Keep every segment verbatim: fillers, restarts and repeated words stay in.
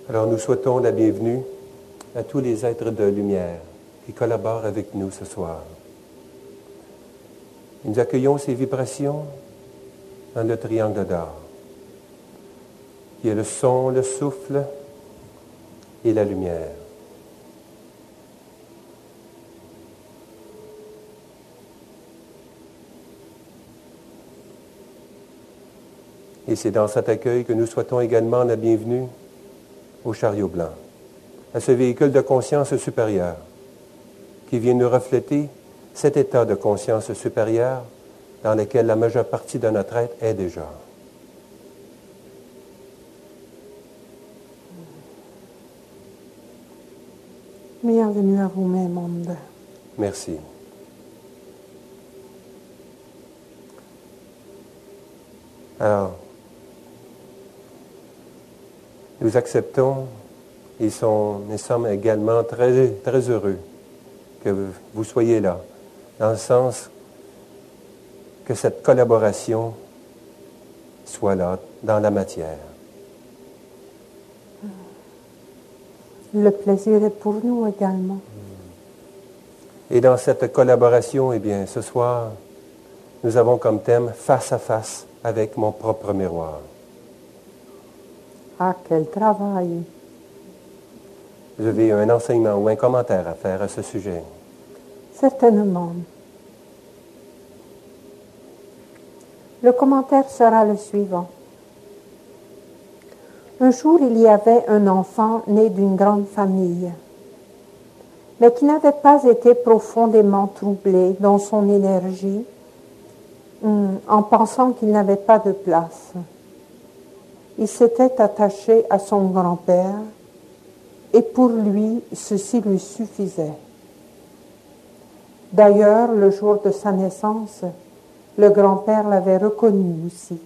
Alors nous souhaitons la bienvenue à tous les êtres de lumière qui collaborent avec nous ce soir. Nous accueillons ces vibrations dans le triangle d'or, qui est le son, le souffle et la lumière. Et c'est dans cet accueil que nous souhaitons également la bienvenue au chariot blanc, à ce véhicule de conscience supérieure qui vient nous refléter cet état de conscience supérieure dans lequel la majeure partie de notre être est déjà. Bienvenue à vous, mes mondes. Merci. Alors, nous acceptons et sont, nous sommes également très, très heureux que vous soyez là, dans le sens que cette collaboration soit là, dans la matière. Le plaisir est pour nous également. Et dans cette collaboration, eh bien, ce soir, nous avons comme thème « Face à face avec mon propre miroir ». Ah, quel travail! Vous avez un enseignement ou un commentaire à faire à ce sujet? Certainement. Le commentaire sera le suivant. Un jour, il y avait un enfant né d'une grande famille, mais qui n'avait pas été profondément troublé dans son énergie en pensant qu'il n'avait pas de place. Il s'était attaché à son grand-père et pour lui, ceci lui suffisait. D'ailleurs, le jour de sa naissance, le grand-père l'avait reconnu aussi.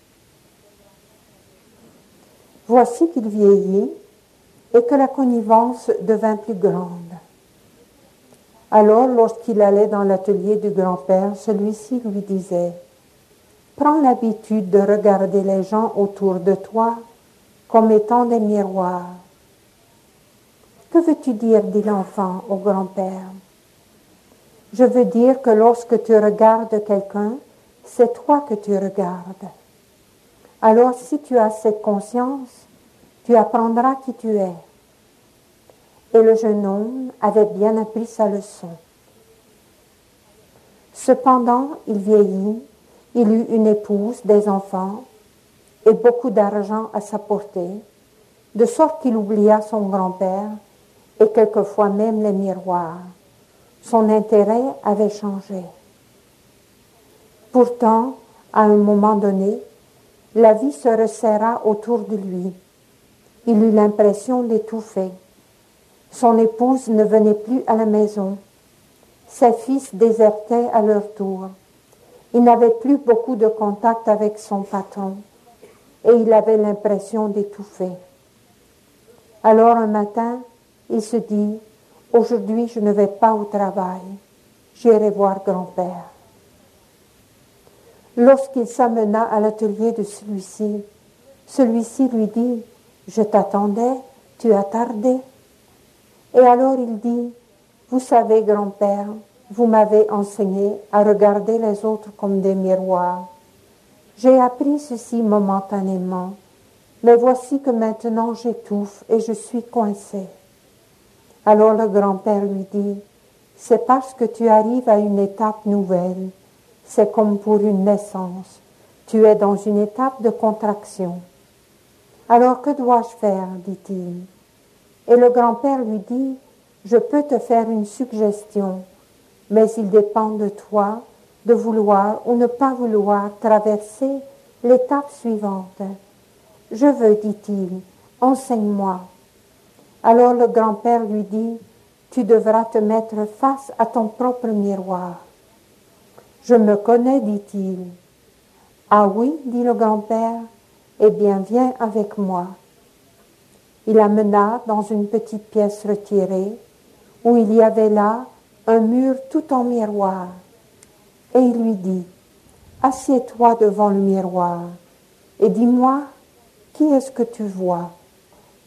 Voici qu'il vieillit et que la connivence devint plus grande. Alors, lorsqu'il allait dans l'atelier du grand-père, celui-ci lui disait « Prends l'habitude de regarder les gens autour de toi comme étant des miroirs. » « Que veux-tu dire » dit l'enfant au grand-père. « Je veux dire que lorsque tu regardes quelqu'un, c'est toi que tu regardes. Alors si tu as cette conscience, tu apprendras qui tu es. » Et le jeune homme avait bien appris sa leçon. Cependant, il vieillit, il eut une épouse, des enfants et beaucoup d'argent à sa portée, de sorte qu'il oublia son grand-père et quelquefois même les miroirs. Son intérêt avait changé. Pourtant, à un moment donné, la vie se resserra autour de lui. Il eut l'impression d'étouffer. Son épouse ne venait plus à la maison. Ses fils désertaient à leur tour. Il n'avait plus beaucoup de contact avec son patron et il avait l'impression d'étouffer. Alors un matin, il se dit « Aujourd'hui, je ne vais pas au travail. J'irai voir grand-père. » Lorsqu'il s'amena à l'atelier de celui-ci, celui-ci lui dit « Je t'attendais, tu as tardé. » Et alors il dit « Vous savez, grand-père, vous m'avez enseigné à regarder les autres comme des miroirs. J'ai appris ceci momentanément, mais voici que maintenant j'étouffe et je suis coincé. » Alors le grand-père lui dit « C'est parce que tu arrives à une étape nouvelle. C'est comme pour une naissance. Tu es dans une étape de contraction. » « Alors que dois-je faire ?» dit-il. Et le grand-père lui dit « Je peux te faire une suggestion, mais il dépend de toi de vouloir ou ne pas vouloir traverser l'étape suivante. Je veux, dit-il, enseigne-moi. » Alors le grand-père lui dit « Tu devras te mettre face à ton propre miroir. » « Je me connais, dit-il. »« Ah oui, dit le grand-père, eh bien viens avec moi. » Il amena dans une petite pièce retirée où il y avait là un mur tout en miroir. Et il lui dit « Assieds-toi devant le miroir et dis-moi, qui est-ce que tu vois ?»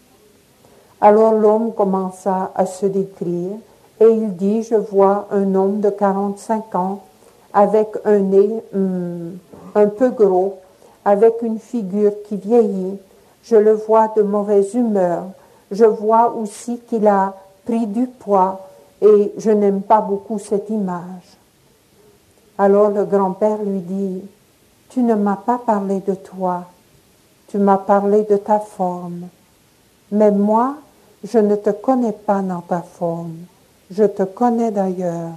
Alors l'homme commença à se décrire et il dit, je vois un homme de quarante-cinq ans avec un nez hum, un peu gros, avec une figure qui vieillit. Je le vois de mauvaise humeur. Je vois aussi qu'il a pris du poids et je n'aime pas beaucoup cette image. Alors le grand-père lui dit, tu ne m'as pas parlé de toi, tu m'as parlé de ta forme. Mais moi, je ne te connais pas dans ta forme, je te connais d'ailleurs.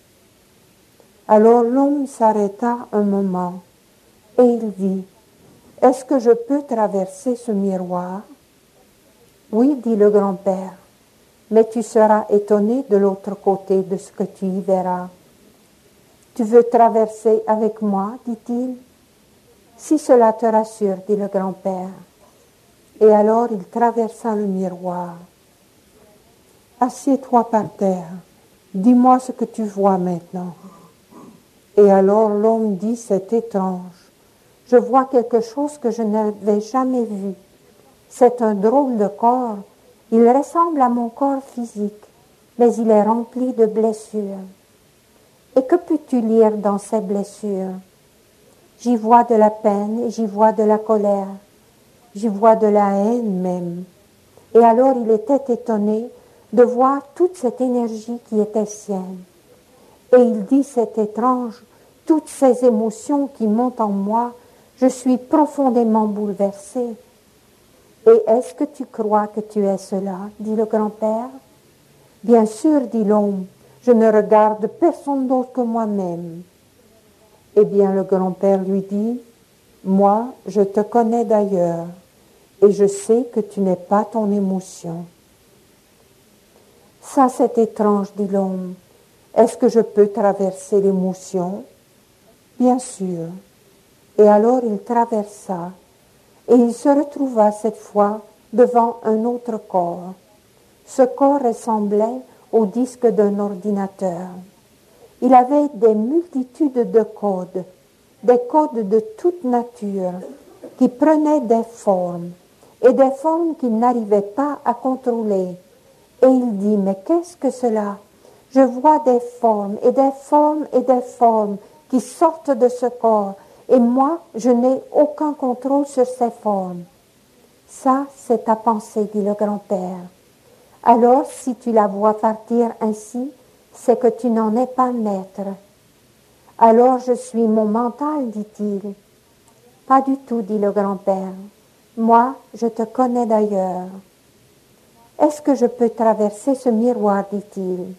Alors l'homme s'arrêta un moment et il dit, est-ce que je peux traverser ce miroir? Oui, dit le grand-père, mais tu seras étonné de l'autre côté de ce que tu y verras. Tu veux traverser avec moi, dit-il? Si cela te rassure, dit le grand-père. Et alors il traversa le miroir. Assieds-toi par terre, dis-moi ce que tu vois maintenant. Et alors l'homme dit, c'est étrange, je vois quelque chose que je n'avais jamais vu. C'est un drôle de corps, il ressemble à mon corps physique, mais il est rempli de blessures. Et que peux-tu lire dans ces blessures? J'y vois de la peine et j'y vois de la colère. J'y vois de la haine même. Et alors il était étonné de voir toute cette énergie qui était sienne. Et il dit, c'est étrange, toutes ces émotions qui montent en moi, je suis profondément bouleversé. Et est-ce que tu crois que tu es cela? Dit le grand-père. Bien sûr, dit l'homme, je ne regarde personne d'autre que moi-même. Eh bien, le grand-père lui dit, moi, je te connais d'ailleurs, et je sais que tu n'es pas ton émotion. Ça, c'est étrange, dit l'homme. Est-ce que je peux traverser l'émotion? Bien sûr. Et alors il traversa, et il se retrouva cette fois devant un autre corps. Ce corps ressemblait au disque d'un ordinateur. Il avait des multitudes de codes, des codes de toute nature, qui prenaient des formes, et des formes qu'il n'arrivait pas à contrôler. Et il dit, mais qu'est-ce que cela? Je vois des formes, et des formes, et des formes qui sortent de ce corps, et moi, je n'ai aucun contrôle sur ces formes. Ça, c'est ta pensée, dit le grand-père. Alors, si tu la vois partir ainsi, c'est que tu n'en es pas maître. Alors, je suis mon mental, dit-il. Pas du tout, dit le grand-père. Moi, je te connais d'ailleurs. Est-ce que je peux traverser ce miroir, dit-il.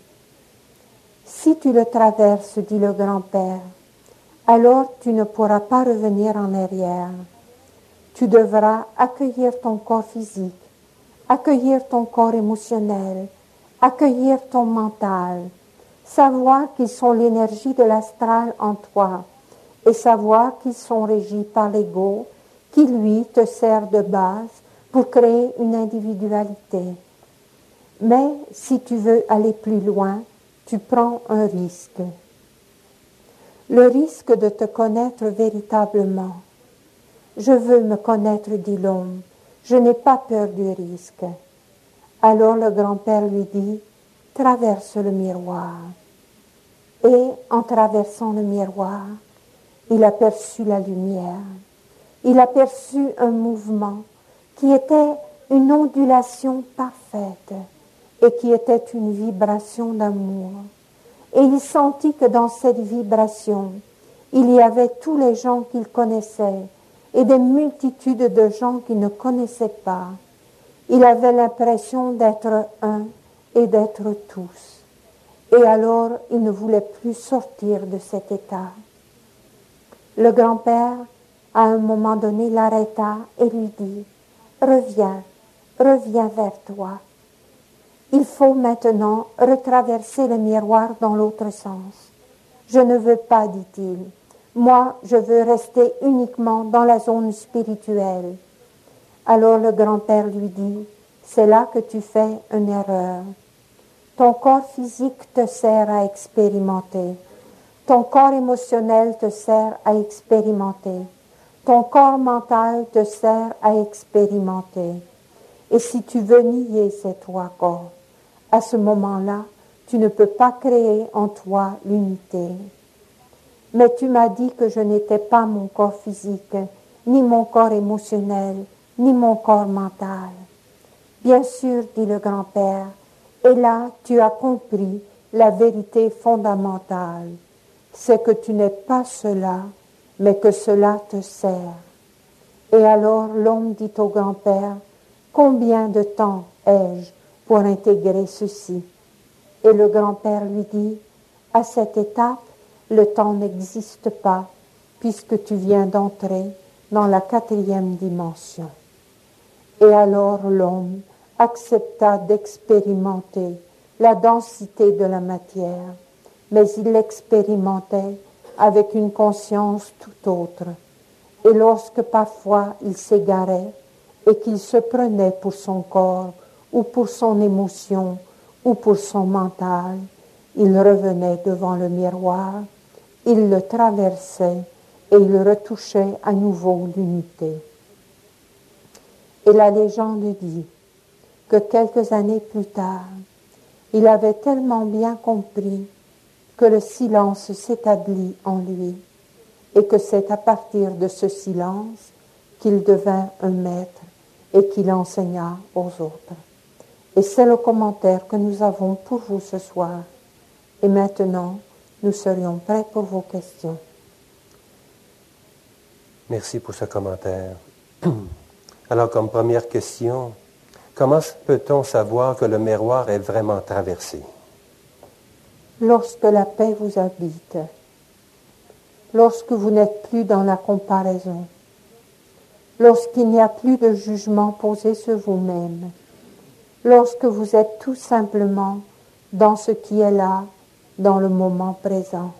Si tu le traverses, dit le grand-père, alors tu ne pourras pas revenir en arrière. Tu devras accueillir ton corps physique, accueillir ton corps émotionnel, accueillir ton mental, savoir qu'ils sont l'énergie de l'astral en toi et savoir qu'ils sont régis par l'ego qui, lui, te sert de base pour créer une individualité. Mais si tu veux aller plus loin, tu prends un risque. Le risque de te connaître véritablement. Je veux me connaître, dit l'homme. Je n'ai pas peur du risque. Alors le grand-père lui dit, traverse le miroir. Et en traversant le miroir, il aperçut la lumière. Il aperçut un mouvement qui était une ondulation parfaite et qui était une vibration d'amour. Et il sentit que dans cette vibration, il y avait tous les gens qu'il connaissait et des multitudes de gens qu'il ne connaissait pas. Il avait l'impression d'être un et d'être tous. Et alors, il ne voulait plus sortir de cet état. Le grand-père, à un moment donné, l'arrêta et lui dit, « Reviens, reviens vers toi. Il faut maintenant retraverser le miroir dans l'autre sens. Je ne veux pas, dit-il. Moi, je veux rester uniquement dans la zone spirituelle. » Alors le grand-père lui dit, « C'est là que tu fais une erreur. Ton corps physique te sert à expérimenter. Ton corps émotionnel te sert à expérimenter. Ton corps mental te sert à expérimenter. Et si tu veux nier ces trois corps, à ce moment-là, tu ne peux pas créer en toi l'unité. Mais tu m'as dit que je n'étais pas mon corps physique, ni mon corps émotionnel, ni mon corps mental. Bien sûr, dit le grand-père, et là tu as compris la vérité fondamentale. C'est que tu n'es pas cela, mais que cela te sert. Et alors l'homme dit au grand-père, combien de temps ai-je pour intégrer ceci? Et le grand-père lui dit, à cette étape, le temps n'existe pas, puisque tu viens d'entrer dans la quatrième dimension. Et alors l'homme accepta d'expérimenter la densité de la matière, mais il l'expérimentait avec une conscience tout autre. Et lorsque parfois il s'égarait et qu'il se prenait pour son corps ou pour son émotion ou pour son mental, il revenait devant le miroir, il le traversait et il retouchait à nouveau l'unité. Et la légende dit que quelques années plus tard, il avait tellement bien compris que le silence s'établit en lui et que c'est à partir de ce silence qu'il devint un maître et qu'il enseigna aux autres. Et c'est le commentaire que nous avons pour vous ce soir. Et maintenant, nous serions prêts pour vos questions. Merci pour ce commentaire. Alors, comme première question, comment peut-on savoir que le miroir est vraiment traversé? Lorsque la paix vous habite, lorsque vous n'êtes plus dans la comparaison, lorsqu'il n'y a plus de jugement posé sur vous-même, lorsque vous êtes tout simplement dans ce qui est là, dans le moment présent.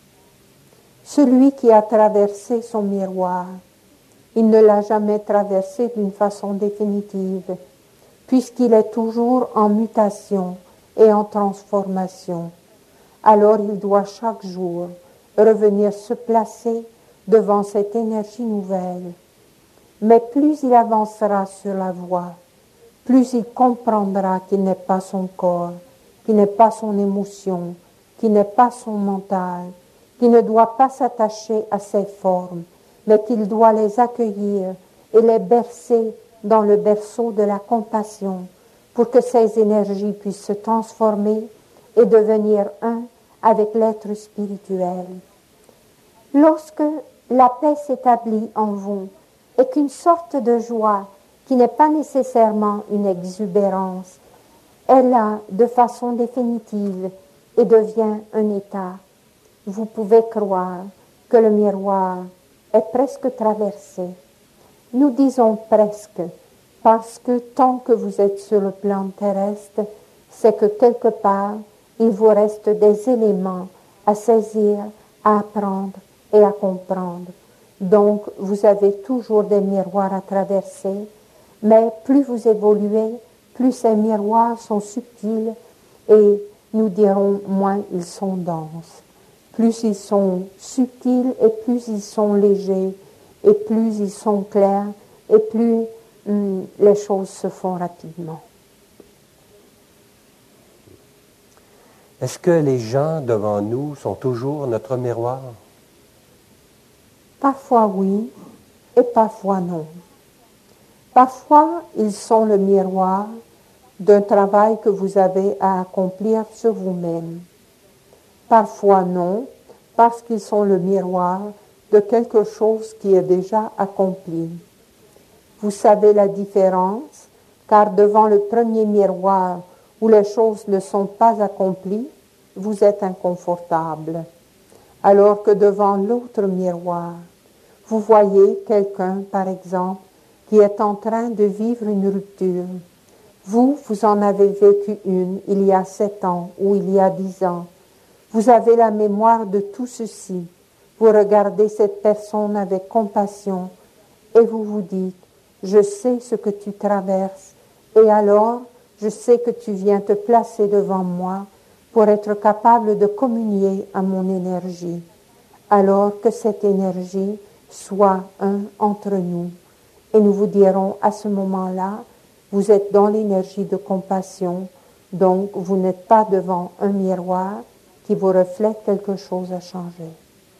Celui qui a traversé son miroir, il ne l'a jamais traversé d'une façon définitive, puisqu'il est toujours en mutation et en transformation. Alors il doit chaque jour revenir se placer devant cette énergie nouvelle. Mais plus il avancera sur la voie, plus il comprendra qu'il n'est pas son corps, qu'il n'est pas son émotion, qu'il n'est pas son mental, qu'il ne doit pas s'attacher à ses formes, mais qu'il doit les accueillir et les bercer dans le berceau de la compassion pour que ces énergies puissent se transformer et devenir un avec l'être spirituel. Lorsque la paix s'établit en vous et qu'une sorte de joie qui n'est pas nécessairement une exubérance est là de façon définitive et devient un état, vous pouvez croire que le miroir est presque traversé. Nous disons presque parce que tant que vous êtes sur le plan terrestre, c'est que quelque part, il vous reste des éléments à saisir, à apprendre et à comprendre. Donc, vous avez toujours des miroirs à traverser, mais plus vous évoluez, plus ces miroirs sont subtils et nous dirons moins ils sont denses. Plus ils sont subtils et plus ils sont légers et plus ils sont clairs et plus hum, les choses se font rapidement. Est-ce que les gens devant nous sont toujours notre miroir? Parfois oui et parfois non. Parfois, ils sont le miroir d'un travail que vous avez à accomplir sur vous-même. Parfois non, parce qu'ils sont le miroir de quelque chose qui est déjà accompli. Vous savez la différence, car devant le premier miroir où les choses ne sont pas accomplies, vous êtes inconfortable. Alors que devant l'autre miroir, vous voyez quelqu'un, par exemple, qui est en train de vivre une rupture. Vous, vous en avez vécu une il y a sept ans ou il y a dix ans. Vous avez la mémoire de tout ceci. Vous regardez cette personne avec compassion et vous vous dites, je sais ce que tu traverses et alors je sais que tu viens te placer devant moi pour être capable de communier à mon énergie. Alors que cette énergie soit un entre nous. Et nous vous dirons à ce moment-là Vous êtes dans l'énergie de compassion, donc vous n'êtes pas devant un miroir qui vous reflète quelque chose à changer.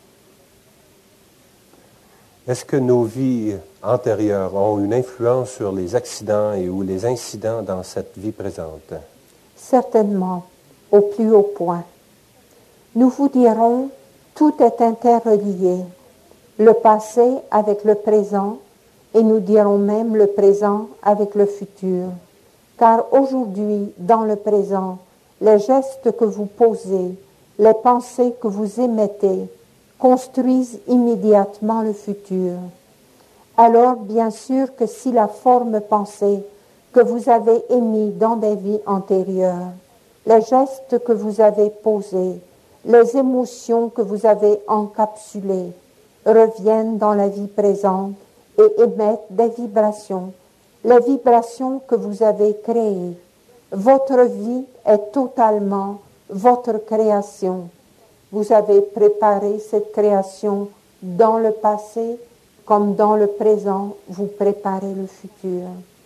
Est-ce que nos vies antérieures ont une influence sur les accidents et ou les incidents dans cette vie présente? Certainement, au plus haut point. Nous vous dirons, tout est interrelié, le passé avec le présent, et nous dirons même le présent avec le futur. Car aujourd'hui, dans le présent, les gestes que vous posez, les pensées que vous émettez, construisent immédiatement le futur. Alors, bien sûr que si la forme pensée que vous avez émise dans des vies antérieures, les gestes que vous avez posés, les émotions que vous avez encapsulées, reviennent dans la vie présente et émettent des vibrations, les vibrations que vous avez créées. Votre vie est totalement votre création. Vous avez préparé cette création dans le passé comme dans le présent, vous préparez le futur.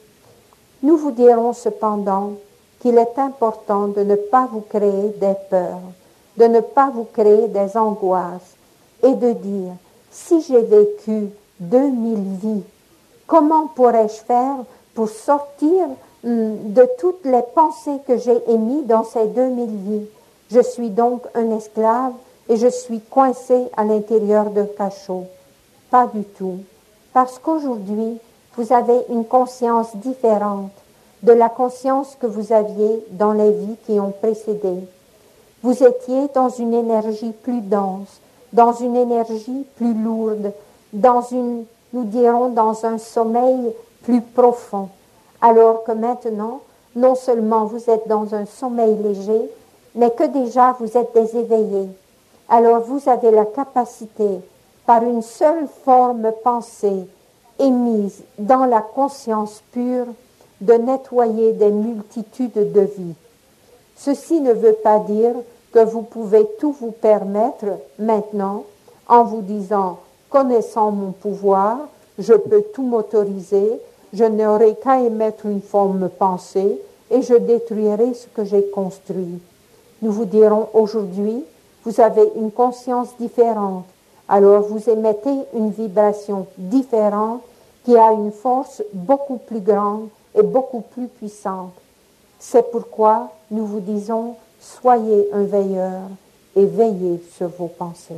Nous vous dirons cependant qu'il est important de ne pas vous créer des peurs, de ne pas vous créer des angoisses et de dire, si j'ai vécu deux mille vies, comment pourrais-je faire pour sortir de toutes les pensées que j'ai émises dans ces deux mille vies? Je suis donc un esclave et je suis coincé à l'intérieur d'un cachot. Pas du tout. Parce qu'aujourd'hui, vous avez une conscience différente de la conscience que vous aviez dans les vies qui ont précédé. Vous étiez dans une énergie plus dense, dans une énergie plus lourde, dans une, nous dirons, dans un sommeil plus profond. Alors que maintenant, non seulement vous êtes dans un sommeil léger, mais que déjà vous êtes des éveillés. Alors vous avez la capacité, par une seule forme pensée, émise dans la conscience pure, de nettoyer des multitudes de vies. Ceci ne veut pas dire que vous pouvez tout vous permettre maintenant, en vous disant, connaissant mon pouvoir, je peux tout m'autoriser, je n'aurai qu'à émettre une forme pensée et je détruirai ce que j'ai construit. Nous vous dirons aujourd'hui, vous avez une conscience différente, alors vous émettez une vibration différente qui a une force beaucoup plus grande et beaucoup plus puissante. C'est pourquoi nous vous disons, soyez un veilleur et veillez sur vos pensées.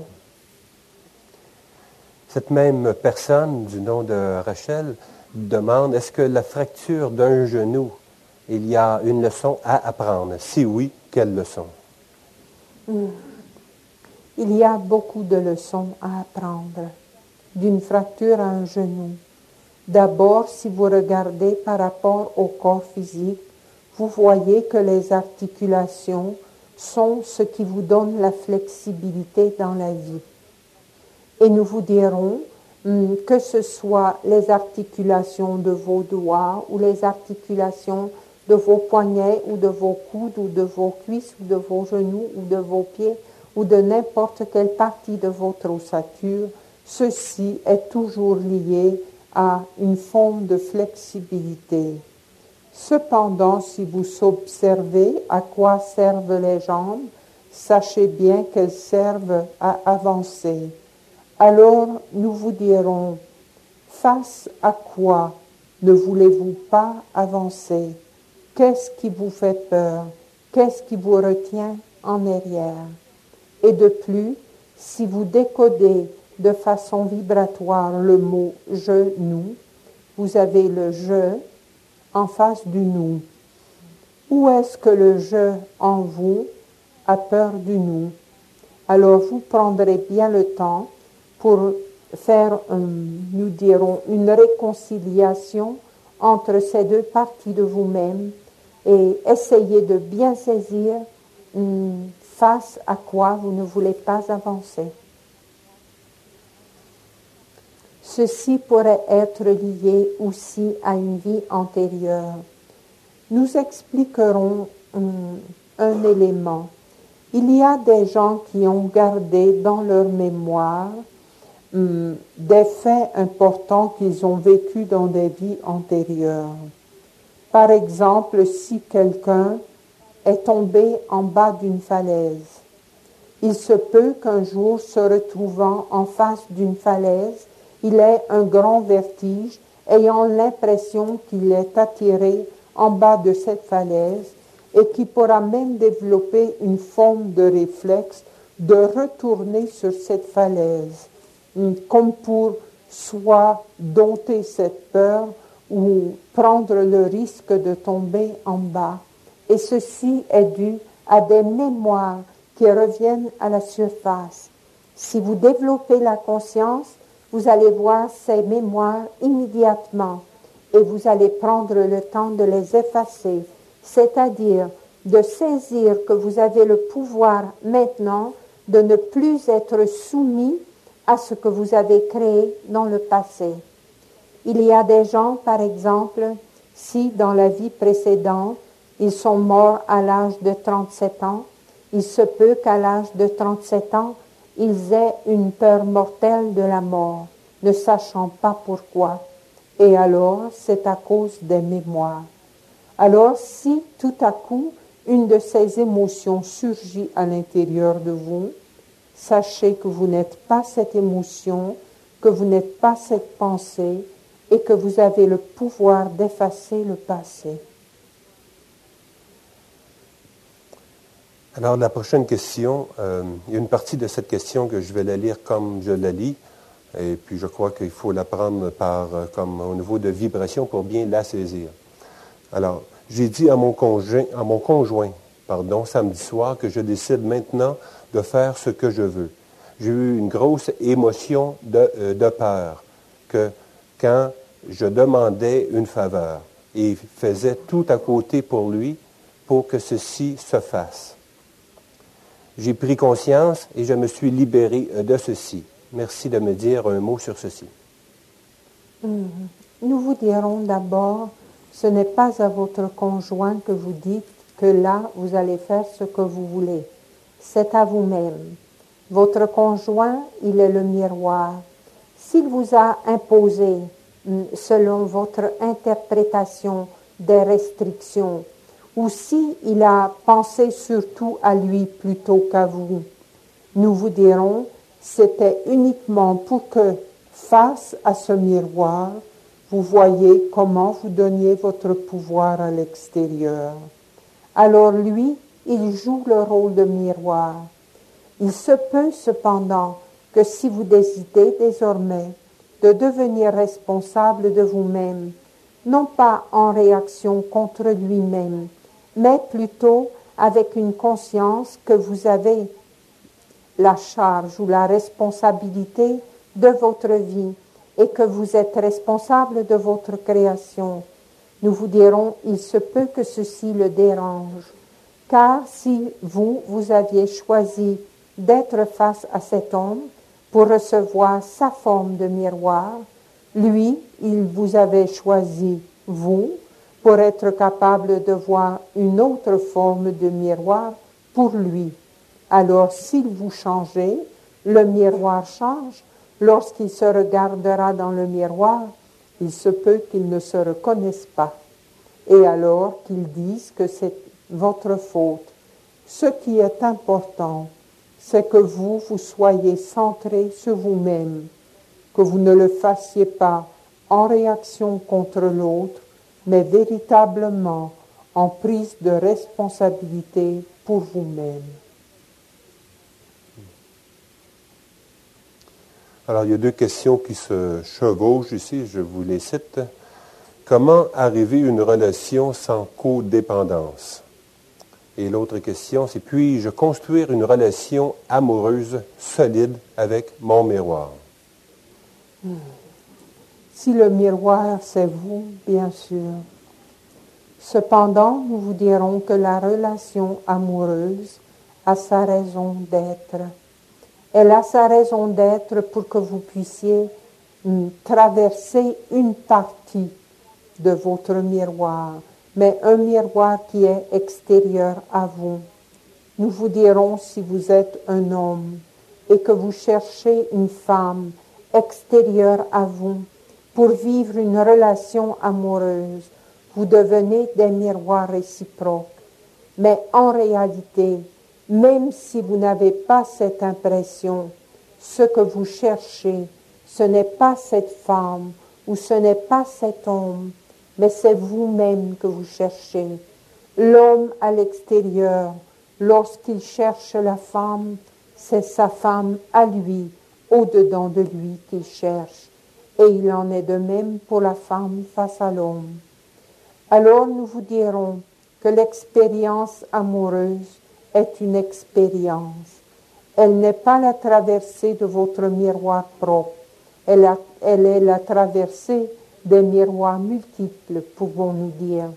Cette même personne, du nom de Rachel, demande, est-ce que la fracture d'un genou, il y a une leçon à apprendre? Si oui, quelle leçon? Mmh. Il y a beaucoup de leçons à apprendre d'une fracture à un genou. D'abord, si vous regardez par rapport au corps physique, vous voyez que les articulations sont ce qui vous donne la flexibilité dans la vie. Et nous vous dirons, que ce soit les articulations de vos doigts ou les articulations de vos poignets ou de vos coudes ou de vos cuisses ou de vos genoux ou de vos pieds ou de n'importe quelle partie de votre ossature, ceci est toujours lié à une forme de flexibilité. Cependant, si vous observez à quoi servent les jambes, sachez bien qu'elles servent à avancer. Alors nous vous dirons, face à quoi ne voulez-vous pas avancer? Qu'est-ce qui vous fait peur? Qu'est-ce qui vous retient en arrière? Et de plus, si vous décodez de façon vibratoire le mot « je », « nous », vous avez le « je » en face du « nous ». Où est-ce que le « je » en vous a peur du « nous ». Alors vous prendrez bien le temps pour faire, un, nous dirons, une réconciliation entre ces deux parties de vous-même et essayer de bien saisir hum, face à quoi vous ne voulez pas avancer. Ceci pourrait être lié aussi à une vie antérieure. Nous expliquerons hum, un élément. Il y a des gens qui ont gardé dans leur mémoire hum, des faits importants qu'ils ont vécus dans des vies antérieures. Par exemple, si quelqu'un est tombé en bas d'une falaise, il se peut qu'un jour, se retrouvant en face d'une falaise, il ait un grand vertige, ayant l'impression qu'il est attiré en bas de cette falaise et qui pourra même développer une forme de réflexe de retourner sur cette falaise, comme pour soit dompter cette peur ou prendre le risque de tomber en bas. Et ceci est dû à des mémoires qui reviennent à la surface. Si vous développez la conscience, vous allez voir ces mémoires immédiatement et vous allez prendre le temps de les effacer, c'est-à-dire de saisir que vous avez le pouvoir maintenant de ne plus être soumis à ce que vous avez créé dans le passé. Il y a des gens, par exemple, si dans la vie précédente, ils sont morts à l'âge de trente-sept ans, il se peut qu'à l'âge de trente-sept ans, ils aient une peur mortelle de la mort, ne sachant pas pourquoi. Et alors, c'est à cause des mémoires. Alors, si tout à coup, une de ces émotions surgit à l'intérieur de vous, sachez que vous n'êtes pas cette émotion, que vous n'êtes pas cette pensée et que vous avez le pouvoir d'effacer le passé. Alors, la prochaine question, euh, il y a une partie de cette question que je vais la lire comme je la lis, et puis je crois qu'il faut la prendre par, comme au niveau de vibration pour bien la saisir. Alors, j'ai dit à mon conjoint, à mon conjoint, pardon, samedi soir, que je décide maintenant de faire ce que je veux. J'ai eu une grosse émotion de, euh, de peur, que quand je demandais une faveur, et il faisait tout à côté pour lui pour que ceci se fasse. J'ai pris conscience et je me suis libéré de ceci. Merci de me dire un mot sur ceci. Mmh. Nous vous dirons d'abord, ce n'est pas à votre conjoint que vous dites que là, vous allez faire ce que vous voulez. C'est à vous-même. Votre conjoint, il est le miroir. S'il vous a imposé, selon votre interprétation, des restrictions, ou si il a pensé surtout à lui plutôt qu'à vous, nous vous dirons, c'était uniquement pour que, face à ce miroir, vous voyez comment vous donniez votre pouvoir à l'extérieur. Alors lui, il joue le rôle de miroir. Il se peut cependant que si vous décidez désormais de devenir responsable de vous-même, non pas en réaction contre lui-même, mais plutôt avec une conscience que vous avez la charge ou la responsabilité de votre vie et que vous êtes responsable de votre création. Nous vous dirons, il se peut que ceci le dérange, car si vous, vous aviez choisi d'être face à cet homme pour recevoir sa forme de miroir, lui, il vous avait choisi, vous, pour être capable de voir une autre forme de miroir pour lui. Alors, s'il vous changez, le miroir change. Lorsqu'il se regardera dans le miroir, il se peut qu'il ne se reconnaisse pas. Et alors qu'il dise que c'est votre faute. Ce qui est important, c'est que vous, vous soyez centré sur vous-même, que vous ne le fassiez pas en réaction contre l'autre, mais véritablement en prise de responsabilité pour vous-même. Alors, il y a deux questions qui se chevauchent ici, je vous les cite. Comment arriver à une relation sans codépendance? Et l'autre question, c'est puis-je construire une relation amoureuse solide avec mon miroir? Hmm. Si le miroir, c'est vous, bien sûr. Cependant, nous vous dirons que la relation amoureuse a sa raison d'être. Elle a sa raison d'être pour que vous puissiez mm, traverser une partie de votre miroir, mais un miroir qui est extérieur à vous. Nous vous dirons si vous êtes un homme et que vous cherchez une femme extérieure à vous pour vivre une relation amoureuse, vous devenez des miroirs réciproques. Mais en réalité, même si vous n'avez pas cette impression, ce que vous cherchez, ce n'est pas cette femme ou ce n'est pas cet homme, mais c'est vous-même que vous cherchez. L'homme à l'extérieur, lorsqu'il cherche la femme, c'est sa femme à lui, au-dedans de lui qu'il cherche. Et il en est de même pour la femme face à l'homme. Alors nous vous dirons que l'expérience amoureuse est une expérience. Elle n'est pas la traversée de votre miroir propre. Elle, a, elle est la traversée des miroirs multiples, pouvons-nous dire.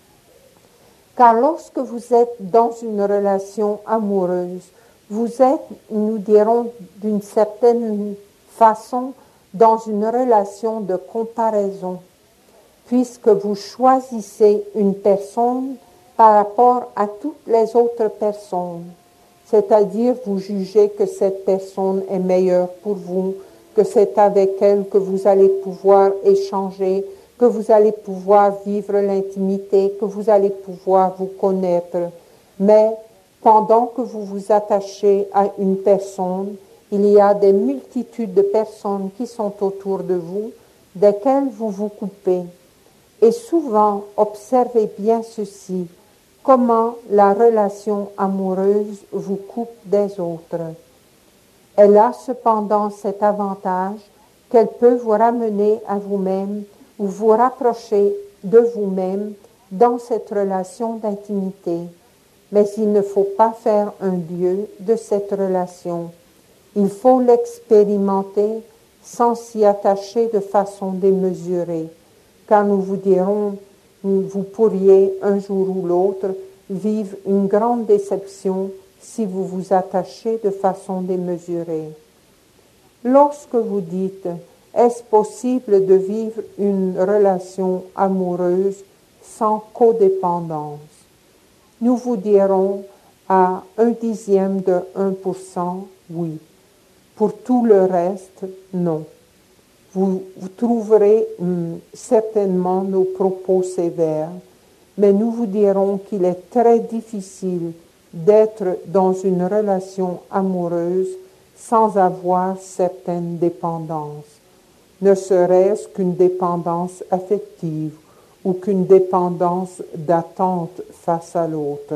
Car lorsque vous êtes dans une relation amoureuse, vous êtes, nous dirons d'une certaine façon, dans une relation de comparaison, puisque vous choisissez une personne par rapport à toutes les autres personnes. C'est-à-dire, vous jugez que cette personne est meilleure pour vous, que c'est avec elle que vous allez pouvoir échanger, que vous allez pouvoir vivre l'intimité, que vous allez pouvoir vous connaître. Mais pendant que vous vous attachez à une personne, il y a des multitudes de personnes qui sont autour de vous, desquelles vous vous coupez. Et souvent, observez bien ceci, comment la relation amoureuse vous coupe des autres. Elle a cependant cet avantage qu'elle peut vous ramener à vous-même ou vous rapprocher de vous-même dans cette relation d'intimité. Mais il ne faut pas faire un Dieu de cette relation. Il faut l'expérimenter sans s'y attacher de façon démesurée, car nous vous dirons, vous pourriez un jour ou l'autre vivre une grande déception si vous vous attachez de façon démesurée. Lorsque vous dites, est-ce possible de vivre une relation amoureuse sans codépendance? Nous vous dirons à un dixième de un pour cent, oui. Pour tout le reste, non. Vous, vous trouverez hum, certainement nos propos sévères, mais nous vous dirons qu'il est très difficile d'être dans une relation amoureuse sans avoir certaines dépendances, ne serait-ce qu'une dépendance affective ou qu'une dépendance d'attente face à l'autre.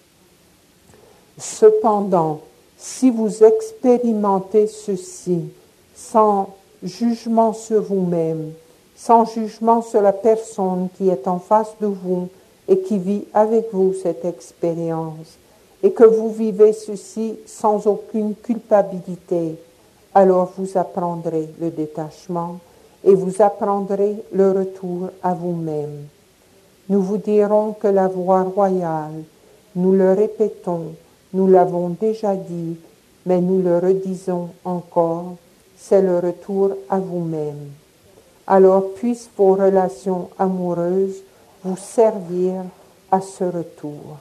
Cependant, si vous expérimentez ceci sans jugement sur vous-même, sans jugement sur la personne qui est en face de vous et qui vit avec vous cette expérience, et que vous vivez ceci sans aucune culpabilité, alors vous apprendrez le détachement et vous apprendrez le retour à vous-même. Nous vous dirons que la voie royale, nous le répétons, nous l'avons déjà dit, mais nous le redisons encore, c'est le retour à vous-même. Alors puissent vos relations amoureuses vous servir à ce retour.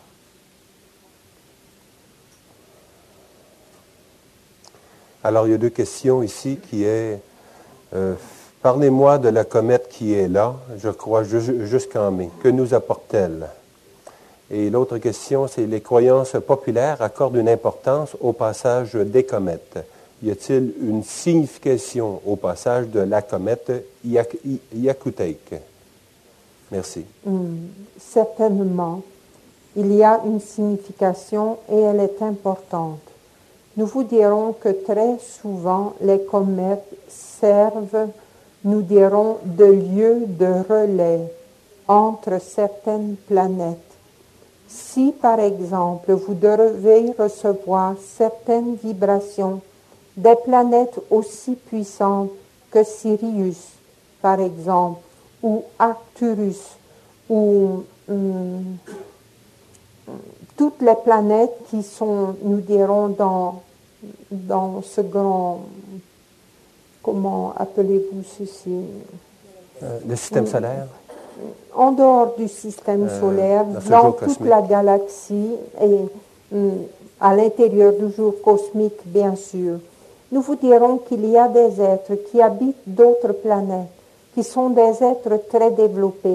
Alors, il y a deux questions ici qui est, euh, parlez-moi de la comète qui est là, je crois, jusqu'en mai. Que nous apporte-t-elle? Et l'autre question, c'est les croyances populaires accordent une importance au passage des comètes. Y a-t-il une signification au passage de la comète Hyakutake? Merci. Hum, certainement, il y a une signification et elle est importante. Nous vous dirons que très souvent, les comètes servent, nous dirons, de lieu de relais entre certaines planètes. Si, par exemple, vous devez recevoir certaines vibrations des planètes aussi puissantes que Sirius, par exemple, ou Arcturus, ou hum, toutes les planètes qui sont, nous dirons, dans, dans ce grand, comment appelez-vous ceci? Euh, le système solaire? En dehors du système euh, solaire, dans, dans toute cosmique. La galaxie et hum, à l'intérieur du jour cosmique, bien sûr. Nous vous dirons qu'il y a des êtres qui habitent d'autres planètes, qui sont des êtres très développés,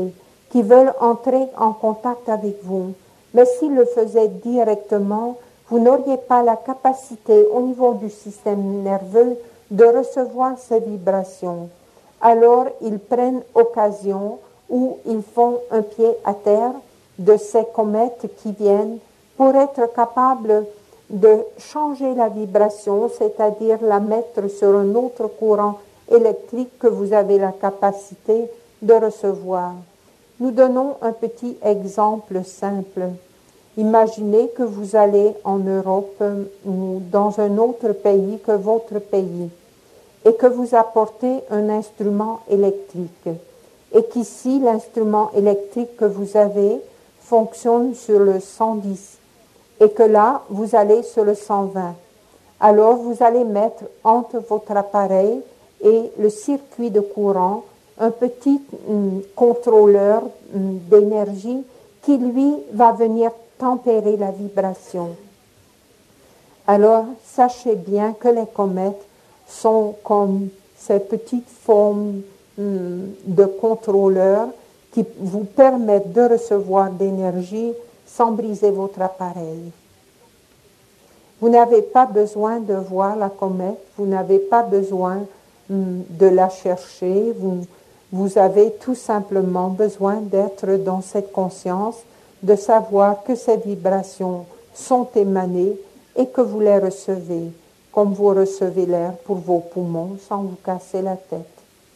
qui veulent entrer en contact avec vous. Mais s'ils le faisaient directement, vous n'auriez pas la capacité au niveau du système nerveux de recevoir ces vibrations. Alors ils prennent occasion ou ils font un pied à terre de ces comètes qui viennent pour être capables de changer la vibration, c'est-à-dire la mettre sur un autre courant électrique que vous avez la capacité de recevoir. Nous donnons un petit exemple simple. Imaginez que vous allez en Europe ou dans un autre pays que votre pays et que vous apportez un instrument électrique et qu'ici l'instrument électrique que vous avez fonctionne sur le cent dix et que là vous allez sur le cent vingt. Alors vous allez mettre entre votre appareil et le circuit de courant un petit hum, contrôleur hum, d'énergie qui lui va venir tempérer la vibration. Alors, sachez bien que les comètes sont comme ces petites formes hum, de contrôleurs qui vous permettent de recevoir d'énergie sans briser votre appareil. Vous n'avez pas besoin de voir la comète, vous n'avez pas besoin hum, de la chercher, vous, vous avez tout simplement besoin d'être dans cette conscience, de savoir que ces vibrations sont émanées et que vous les recevez, comme vous recevez l'air pour vos poumons sans vous casser la tête.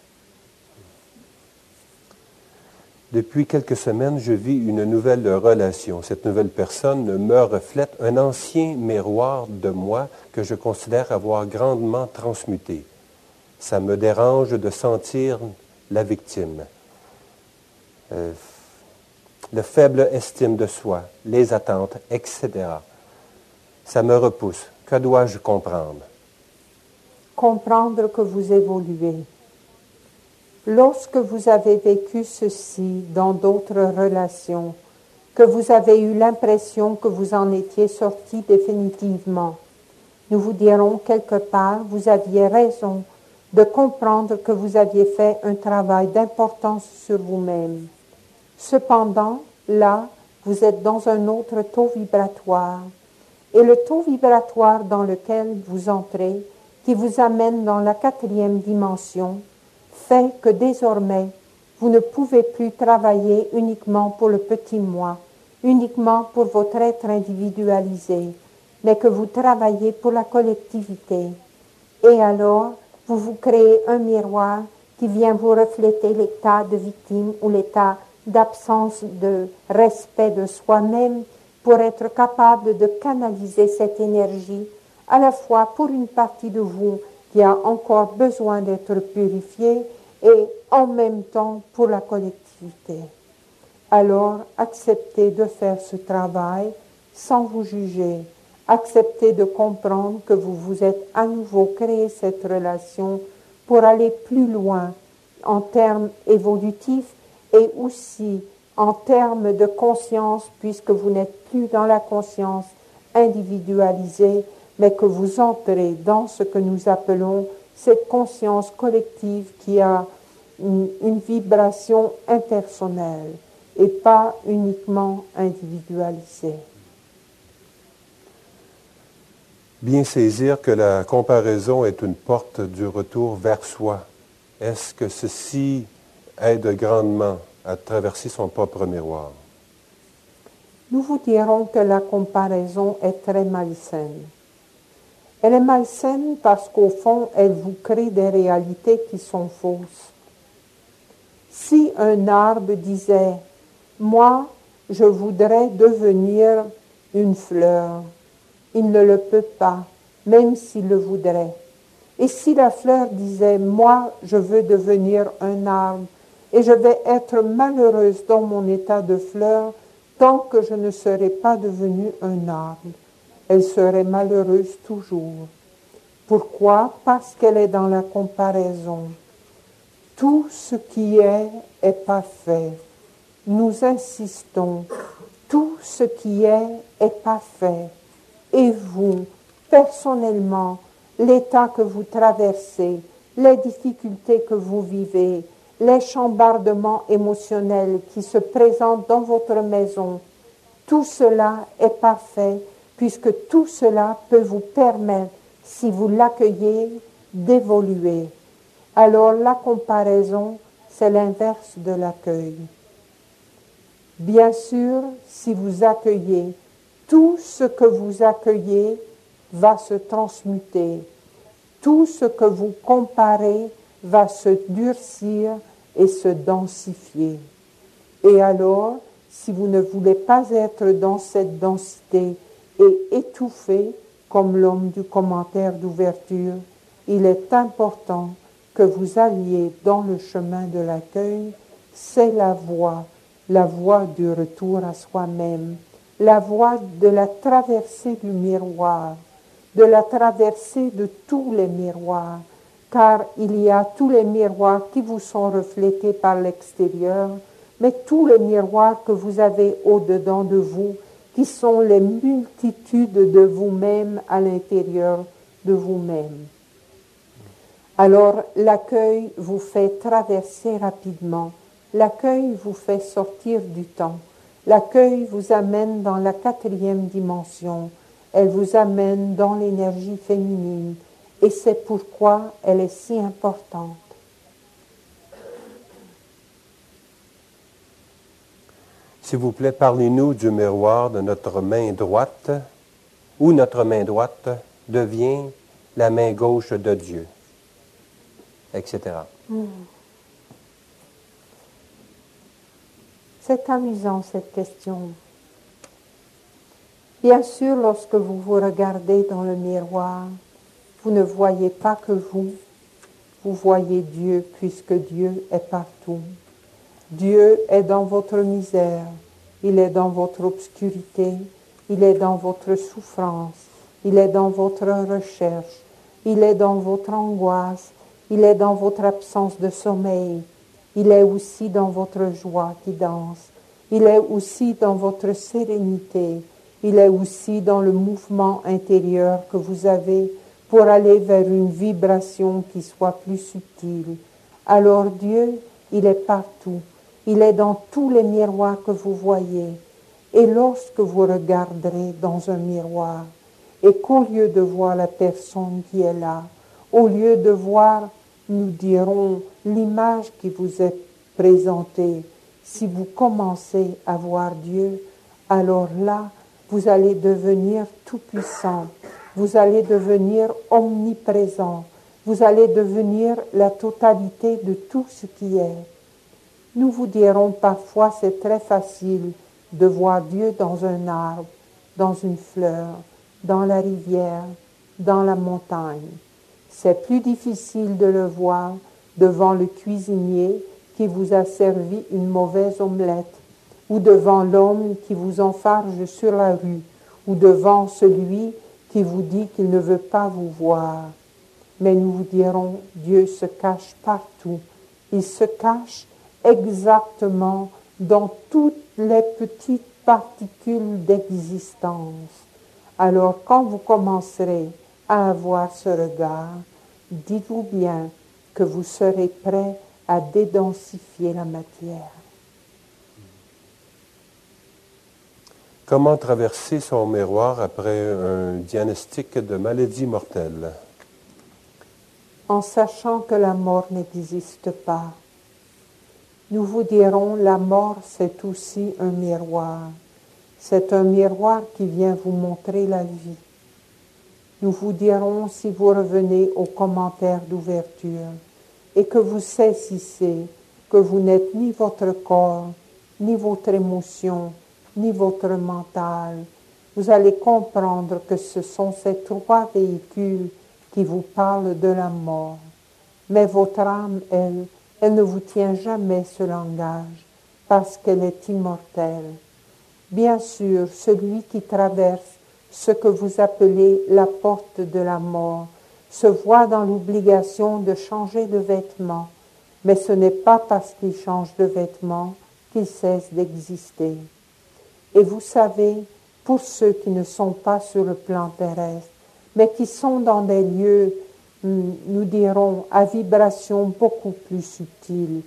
Depuis quelques semaines, je vis une nouvelle relation. Cette nouvelle personne me reflète un ancien miroir de moi que je considère avoir grandement transmuté. Ça me dérange de sentir la victime. Euh, le faible estime de soi, les attentes, et cetera. Ça me repousse. Que dois-je comprendre? Comprendre que vous évoluez. Lorsque vous avez vécu ceci dans d'autres relations, que vous avez eu l'impression que vous en étiez sorti définitivement, nous vous dirons quelque part, vous aviez raison de comprendre que vous aviez fait un travail d'importance sur vous-même. Cependant, là, vous êtes dans un autre taux vibratoire. Et le taux vibratoire dans lequel vous entrez, qui vous amène dans la quatrième dimension, fait que désormais, vous ne pouvez plus travailler uniquement pour le petit moi, uniquement pour votre être individualisé, mais que vous travaillez pour la collectivité. Et alors, vous vous créez un miroir qui vient vous refléter l'état de victime ou l'état d'absence de respect de soi-même pour être capable de canaliser cette énergie à la fois pour une partie de vous qui a encore besoin d'être purifiée et en même temps pour la collectivité. Alors, acceptez de faire ce travail sans vous juger. Acceptez de comprendre que vous vous êtes à nouveau créé cette relation pour aller plus loin en termes évolutifs et aussi en termes de conscience, puisque vous n'êtes plus dans la conscience individualisée, mais que vous entrez dans ce que nous appelons cette conscience collective qui a une, une vibration impersonnelle et pas uniquement individualisée. Bien saisir que la comparaison est une porte du retour vers soi. Est-ce que ceci aide grandement à traverser son propre miroir? Nous vous dirons que la comparaison est très malsaine. Elle est malsaine parce qu'au fond, elle vous crée des réalités qui sont fausses. Si un arbre disait « Moi, je voudrais devenir une fleur », il ne le peut pas, même s'il le voudrait. Et si la fleur disait « Moi, je veux devenir un arbre et je vais être malheureuse dans mon état de fleur tant que je ne serai pas devenue un arbre », elle serait malheureuse toujours. Pourquoi? Parce qu'elle est dans la comparaison. Tout ce qui est est parfait. Nous insistons. Tout ce qui est est parfait. Et vous, personnellement, l'état que vous traversez, les difficultés que vous vivez, les chambardements émotionnels qui se présentent dans votre maison, tout cela est parfait puisque tout cela peut vous permettre, si vous l'accueillez, d'évoluer. Alors la comparaison, c'est l'inverse de l'accueil. Bien sûr, si vous accueillez, tout ce que vous accueillez va se transmuter. Tout ce que vous comparez va se durcir et se densifier. Et alors, si vous ne voulez pas être dans cette densité et étouffé, comme l'homme du commentaire d'ouverture, il est important que vous alliez dans le chemin de l'accueil. C'est la voie, la voie du retour à soi-même, la voie de la traversée du miroir, de la traversée de tous les miroirs, car il y a tous les miroirs qui vous sont reflétés par l'extérieur, mais tous les miroirs que vous avez au-dedans de vous, qui sont les multitudes de vous-même à l'intérieur de vous-même. Alors l'accueil vous fait traverser rapidement, l'accueil vous fait sortir du temps, l'accueil vous amène dans la quatrième dimension, elle vous amène dans l'énergie féminine, et c'est pourquoi elle est si importante. S'il vous plaît, parlez-nous du miroir de notre main droite, où notre main droite devient la main gauche de Dieu, et cetera. Mmh. C'est amusant cette question. Bien sûr, lorsque vous vous regardez dans le miroir, vous ne voyez pas que vous, vous voyez Dieu puisque Dieu est partout. Dieu est dans votre misère, il est dans votre obscurité, il est dans votre souffrance, il est dans votre recherche, il est dans votre angoisse, il est dans votre absence de sommeil, il est aussi dans votre joie qui danse, il est aussi dans votre sérénité, il est aussi dans le mouvement intérieur que vous avez pour aller vers une vibration qui soit plus subtile. Alors Dieu, il est partout. Il est dans tous les miroirs que vous voyez. Et lorsque vous regarderez dans un miroir, et qu'au lieu de voir la personne qui est là, au lieu de voir, nous dirons, l'image qui vous est présentée, si vous commencez à voir Dieu, alors là, vous allez devenir tout-puissant. Vous allez devenir omniprésent. Vous allez devenir la totalité de tout ce qui est. Nous vous dirons parfois c'est très facile de voir Dieu dans un arbre, dans une fleur, dans la rivière, dans la montagne. C'est plus difficile de le voir devant le cuisinier qui vous a servi une mauvaise omelette, ou devant l'homme qui vous enfarge sur la rue, ou devant celui qui vous dit qu'il ne veut pas vous voir. Mais nous vous dirons, Dieu se cache partout. Il se cache exactement dans toutes les petites particules d'existence. Alors quand vous commencerez à avoir ce regard, dites-vous bien que vous serez prêt à dédensifier la matière. Comment traverser son miroir après un diagnostic de maladie mortelle? En sachant que la mort n'existe pas. Nous vous dirons, la mort, c'est aussi un miroir. C'est un miroir qui vient vous montrer la vie. Nous vous dirons, si vous revenez aux commentaires d'ouverture et que vous saisissez que vous n'êtes ni votre corps, ni votre émotion, ni votre mental, vous allez comprendre que ce sont ces trois véhicules qui vous parlent de la mort. Mais votre âme, elle, elle ne vous tient jamais ce langage, parce qu'elle est immortelle. Bien sûr, celui qui traverse ce que vous appelez la porte de la mort se voit dans l'obligation de changer de vêtements, mais ce n'est pas parce qu'il change de vêtements qu'il cesse d'exister. Et vous savez, pour ceux qui ne sont pas sur le plan terrestre, mais qui sont dans des lieux, nous dirons, à vibration beaucoup plus subtile,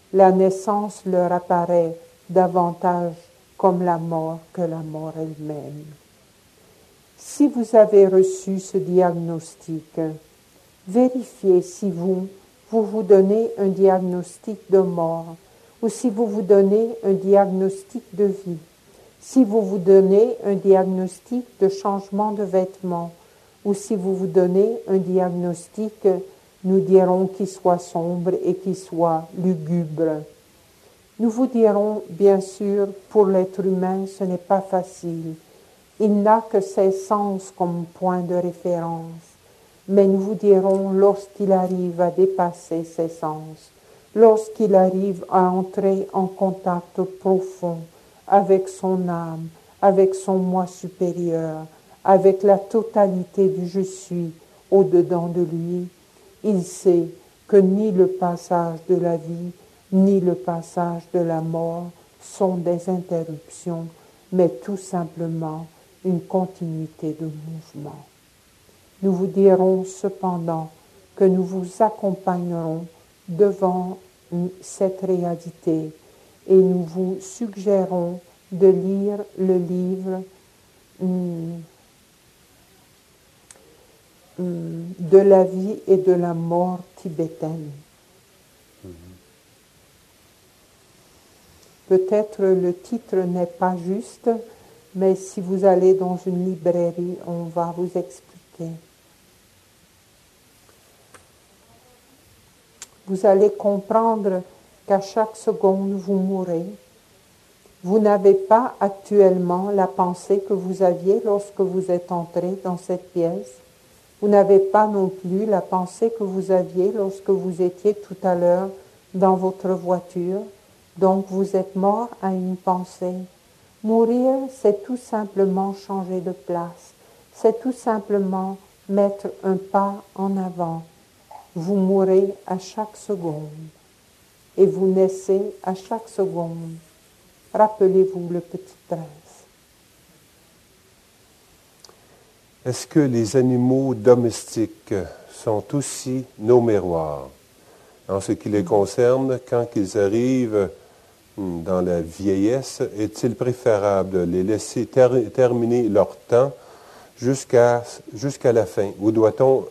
La naissance leur apparaît davantage comme la mort que la mort elle-même. Si vous avez reçu ce diagnostic, vérifiez si vous, vous vous donnez un diagnostic de mort ou si vous vous donnez un diagnostic de vie, si vous vous donnez un diagnostic de changement de vêtements ou si vous vous donnez un diagnostic, nous dirons, qui soit sombre et qui soit lugubre. Nous vous dirons, bien sûr, pour l'être humain, ce n'est pas facile. Il n'a que ses sens comme point de référence. Mais nous vous dirons, lorsqu'il arrive à dépasser ses sens, lorsqu'il arrive à entrer en contact profond avec son âme, avec son moi supérieur, avec la totalité du je suis au-dedans de lui, il sait que ni le passage de la vie, ni le passage de la mort sont des interruptions, mais tout simplement une continuité de mouvement. Nous vous dirons cependant que nous vous accompagnerons devant cette réalité et nous vous suggérons de lire le livre hum, hum, de la vie et de la mort tibétaine. Mm-hmm. Peut-être le titre n'est pas juste, mais si vous allez dans une librairie, on va vous expliquer. Vous allez comprendre qu'à chaque seconde, vous mourrez. Vous n'avez pas actuellement la pensée que vous aviez lorsque vous êtes entré dans cette pièce. Vous n'avez pas non plus la pensée que vous aviez lorsque vous étiez tout à l'heure dans votre voiture. Donc vous êtes mort à une pensée. Mourir, c'est tout simplement changer de place. C'est tout simplement mettre un pas en avant. Vous mourrez à chaque seconde et vous naissez à chaque seconde. Rappelez-vous le petit prince. Est-ce que les animaux domestiques sont aussi nos miroirs? En ce qui les concerne, quand ils arrivent dans la vieillesse, est-il préférable de les laisser ter- terminer leur temps jusqu'à, jusqu'à la fin? Ou doit-on,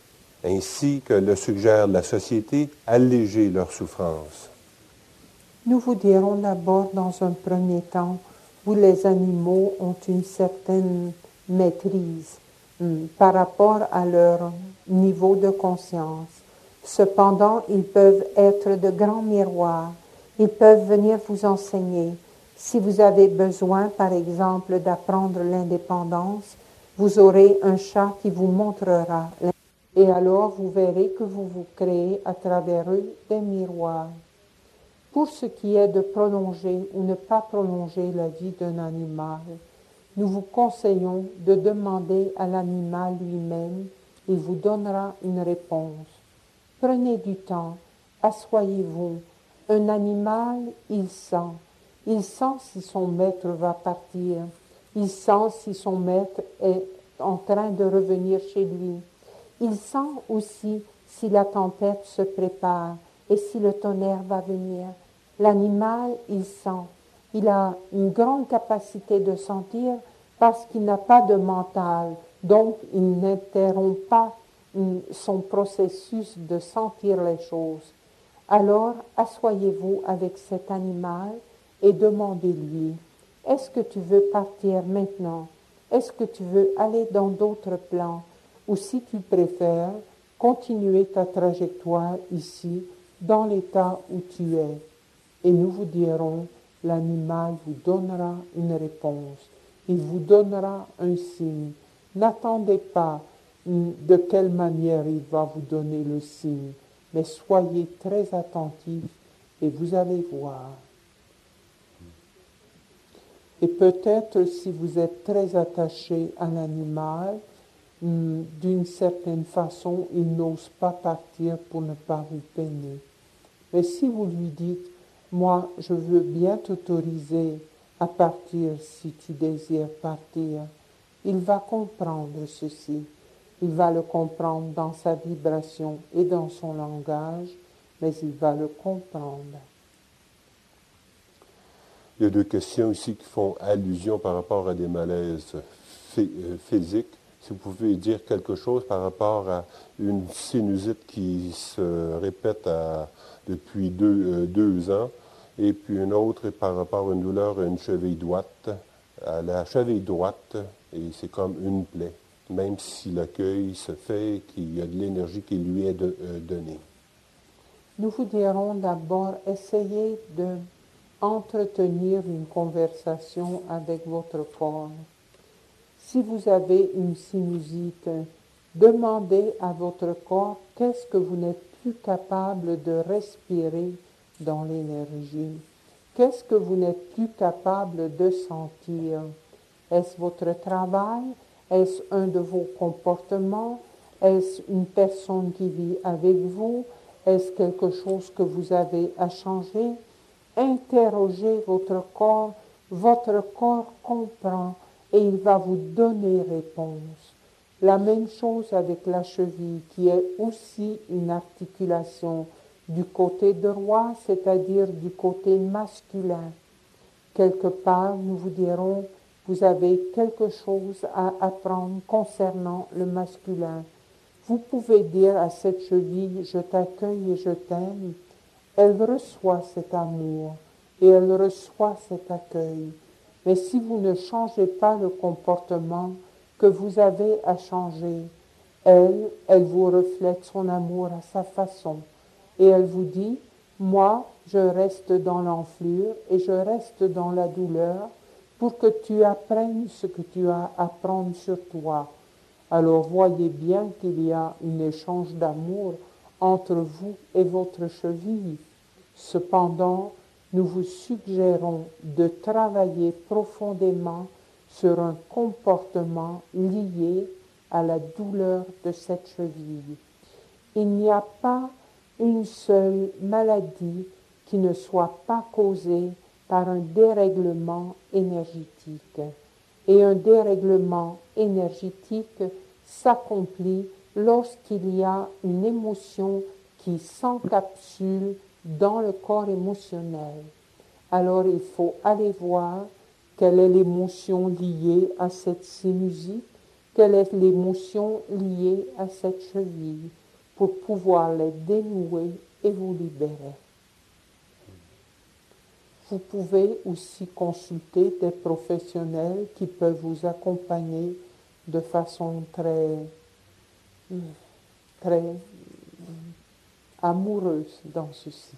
ainsi que le suggère la société, alléger leur souffrance? Nous vous dirons d'abord, dans un premier temps, où les animaux ont une certaine maîtrise hum, par rapport à leur niveau de conscience. Cependant, ils peuvent être de grands miroirs. Ils peuvent venir vous enseigner. Si vous avez besoin, par exemple, d'apprendre l'indépendance, vous aurez un chat qui vous montrera. Et alors, vous verrez que vous vous créez à travers eux des miroirs. Pour ce qui est de prolonger ou ne pas prolonger la vie d'un animal, nous vous conseillons de demander à l'animal lui-même, il vous donnera une réponse. Prenez du temps, asseyez-vous. Un animal, il sent. Il sent si son maître va partir. Il sent si son maître est en train de revenir chez lui. Il sent aussi si la tempête se prépare et si le tonnerre va venir. L'animal, il sent. Il a une grande capacité de sentir parce qu'il n'a pas de mental. Donc, il n'interrompt pas son processus de sentir les choses. Alors, asseyez-vous avec cet animal et demandez-lui, est-ce que tu veux partir maintenant? Est-ce que tu veux aller dans d'autres plans? Ou si tu préfères, continuer ta trajectoire ici, dans l'état où tu es. Et nous vous dirons, l'animal vous donnera une réponse. Il vous donnera un signe. N'attendez pas de quelle manière il va vous donner le signe, mais soyez très attentifs et vous allez voir. Et peut-être si vous êtes très attaché à l'animal, d'une certaine façon, il n'ose pas partir pour ne pas vous peiner. Mais si vous lui dites, moi, je veux bien t'autoriser à partir si tu désires partir, il va comprendre ceci. Il va le comprendre dans sa vibration et dans son langage, mais il va le comprendre. Il y a deux questions ici qui font allusion par rapport à des malaises phé- euh, physiques. Si vous pouvez dire quelque chose par rapport à une sinusite qui se répète à- depuis deux, euh, deux ans, et puis une autre par rapport à une douleur à une cheville droite, à la cheville droite, et c'est comme une plaie, même si l'accueil se fait, qu'il y a de l'énergie qui lui est de- euh, donnée. Nous vous dirons d'abord, essayez de entretenir une conversation avec votre corps. Si vous avez une sinusite, demandez à votre corps qu'est-ce que vous n'êtes plus capable de respirer dans l'énergie. Qu'est-ce que vous n'êtes plus capable de sentir? Est-ce votre travail? Est-ce un de vos comportements? Est-ce une personne qui vit avec vous? Est-ce quelque chose que vous avez à changer? Interrogez votre corps. Votre corps comprend et il va vous donner réponse. La même chose avec la cheville, qui est aussi une articulation du côté droit, c'est-à-dire du côté masculin. Quelque part, nous vous dirons, vous avez quelque chose à apprendre concernant le masculin. Vous pouvez dire à cette cheville, je t'accueille et je t'aime. Elle reçoit cet amour et elle reçoit cet accueil. Mais si vous ne changez pas le comportement que vous avez à changer, elle, elle vous reflète son amour à sa façon. Et elle vous dit, moi, je reste dans l'enflure et je reste dans la douleur pour que tu apprennes ce que tu as à apprendre sur toi. Alors voyez bien qu'il y a un échange d'amour entre vous et votre cheville. Cependant, nous vous suggérons de travailler profondément sur un comportement lié à la douleur de cette cheville. Il n'y a pas une seule maladie qui ne soit pas causée par un dérèglement énergétique. Et un dérèglement énergétique s'accomplit lorsqu'il y a une émotion qui s'encapsule dans le corps émotionnel. Alors il faut aller voir quelle est l'émotion liée à cette sinusite, quelle est l'émotion liée à cette cheville, pour pouvoir les dénouer et vous libérer. Vous pouvez aussi consulter des professionnels qui peuvent vous accompagner de façon très, très amoureuse dans ceci.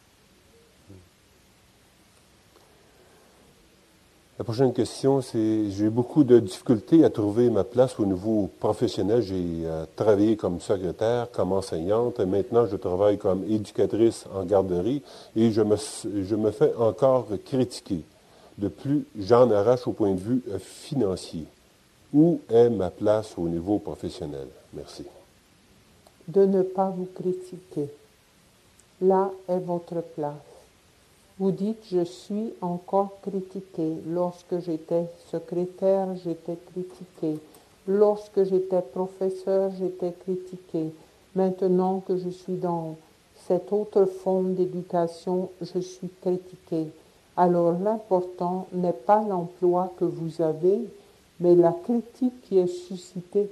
La prochaine question, c'est j'ai beaucoup de difficultés à trouver ma place au niveau professionnel. J'ai euh, travaillé comme secrétaire, comme enseignante. Maintenant, je travaille comme éducatrice en garderie et je me, je me fais encore critiquer. De plus, j'en arrache au point de vue euh, financier. Où est ma place au niveau professionnel? Merci. De ne pas vous critiquer. Là est votre place. Vous dites, je suis encore critiqué. Lorsque j'étais secrétaire, j'étais critiqué. Lorsque j'étais professeur, j'étais critiqué. Maintenant que je suis dans cette autre forme d'éducation, je suis critiqué. Alors l'important n'est pas l'emploi que vous avez, mais la critique qui est suscitée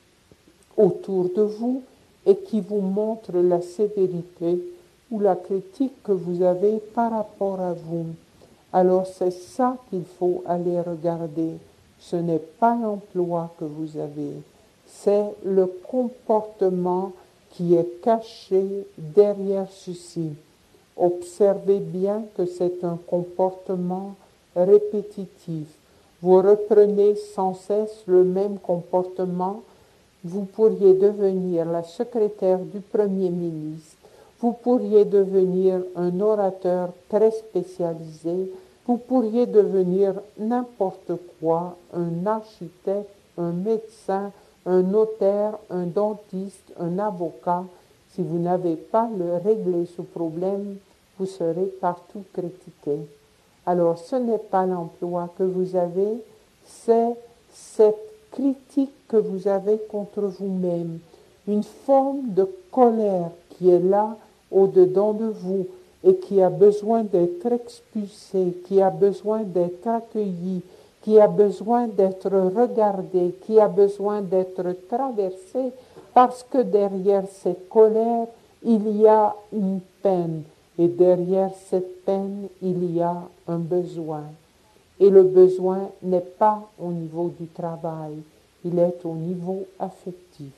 autour de vous et qui vous montre la sévérité ou la critique que vous avez par rapport à vous. Alors c'est ça qu'il faut aller regarder. Ce n'est pas l'emploi que vous avez, c'est le comportement qui est caché derrière ceci. Observez bien que c'est un comportement répétitif. Vous reprenez sans cesse le même comportement. Vous pourriez devenir la secrétaire du Premier ministre. Vous pourriez devenir un orateur très spécialisé. Vous pourriez devenir n'importe quoi, un architecte, un médecin, un notaire, un dentiste, un avocat. Si vous n'avez pas le réglé ce problème, vous serez partout critiqué. Alors ce n'est pas l'emploi que vous avez, c'est cette critique que vous avez contre vous-même, une forme de colère qui est là au-dedans de vous et qui a besoin d'être expulsé, qui a besoin d'être accueilli, qui a besoin d'être regardé, qui a besoin d'être traversé, parce que derrière cette colère, il y a une peine, et derrière cette peine, il y a un besoin. Et le besoin n'est pas au niveau du travail, il est au niveau affectif.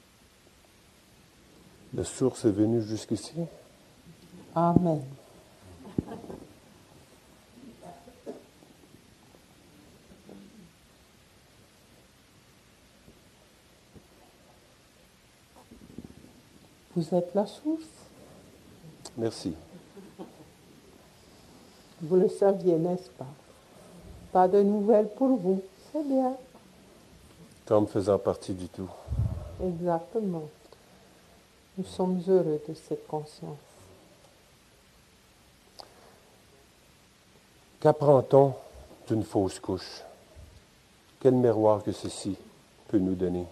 La source est venue jusqu'ici. Amen. Vous êtes la source? Merci. Vous le saviez, n'est-ce pas? Pas de nouvelles pour vous, c'est bien. Comme faisant partie du tout. Exactement. Nous sommes heureux de cette conscience. Qu'apprend-on d'une fausse couche? Quel miroir que ceci peut nous donner?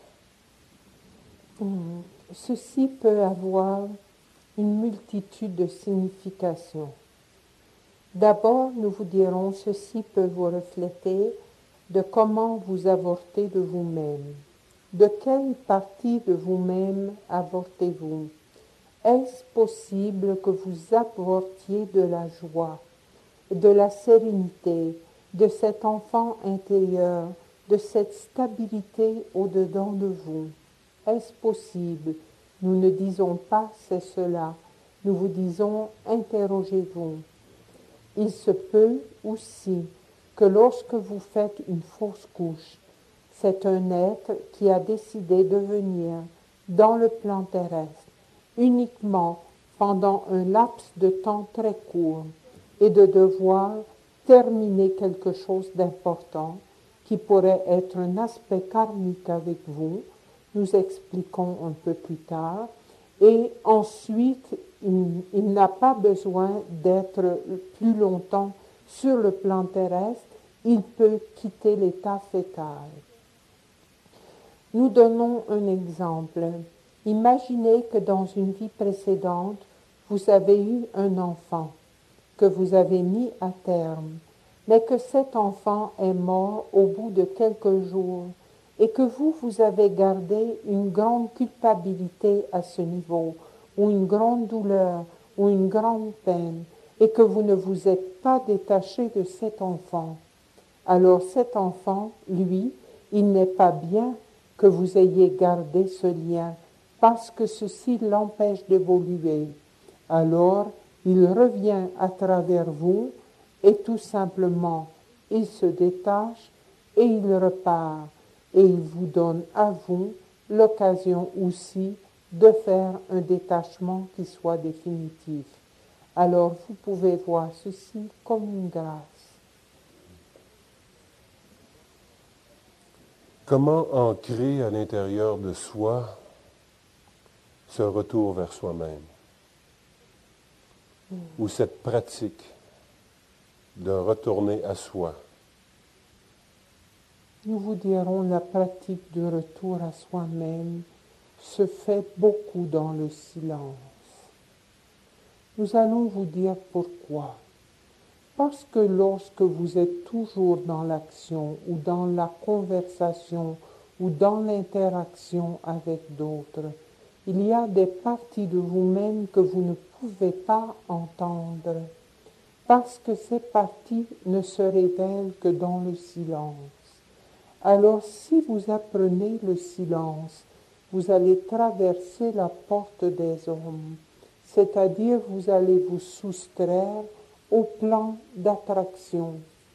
Mmh. Ceci peut avoir une multitude de significations. D'abord, nous vous dirons, ceci peut vous refléter de comment vous avortez de vous-même. De quelle partie de vous-même avortez-vous? Est-ce possible que vous avortiez de la joie, de la sérénité, de cet enfant intérieur, de cette stabilité au-dedans de vous? Est-ce possible? Nous ne disons pas c'est cela. Nous vous disons interrogez-vous. Il se peut aussi que lorsque vous faites une fausse couche, c'est un être qui a décidé de venir dans le plan terrestre uniquement pendant un laps de temps très court et de devoir terminer quelque chose d'important qui pourrait être un aspect karmique avec vous. Nous expliquons un peu plus tard. Et ensuite, il, il n'a pas besoin d'être plus longtemps sur le plan terrestre. Il peut quitter l'état fœtal. Nous donnons un exemple. Imaginez que dans une vie précédente, vous avez eu un enfant que vous avez mis à terme, mais que cet enfant est mort au bout de quelques jours et que vous, vous avez gardé une grande culpabilité à ce niveau, ou une grande douleur, ou une grande peine, et que vous ne vous êtes pas détaché de cet enfant. Alors cet enfant, lui, il n'est pas bien que vous ayez gardé ce lien, parce que ceci l'empêche d'évoluer. Alors, il revient à travers vous, et tout simplement, il se détache, et il repart. Et il vous donne à vous l'occasion aussi de faire un détachement qui soit définitif. Alors vous pouvez voir ceci comme une grâce. Comment ancrer à l'intérieur de soi ce retour vers soi-même? Mmh. Ou cette pratique de retourner à soi? Nous vous dirons, la pratique du retour à soi-même se fait beaucoup dans le silence. Nous allons vous dire pourquoi. Parce que lorsque vous êtes toujours dans l'action ou dans la conversation ou dans l'interaction avec d'autres, il y a des parties de vous-même que vous ne pouvez pas entendre, parce que ces parties ne se révèlent que dans le silence. Alors, si vous apprenez le silence, vous allez traverser la porte des hommes, c'est-à-dire vous allez vous soustraire au plan d'attraction.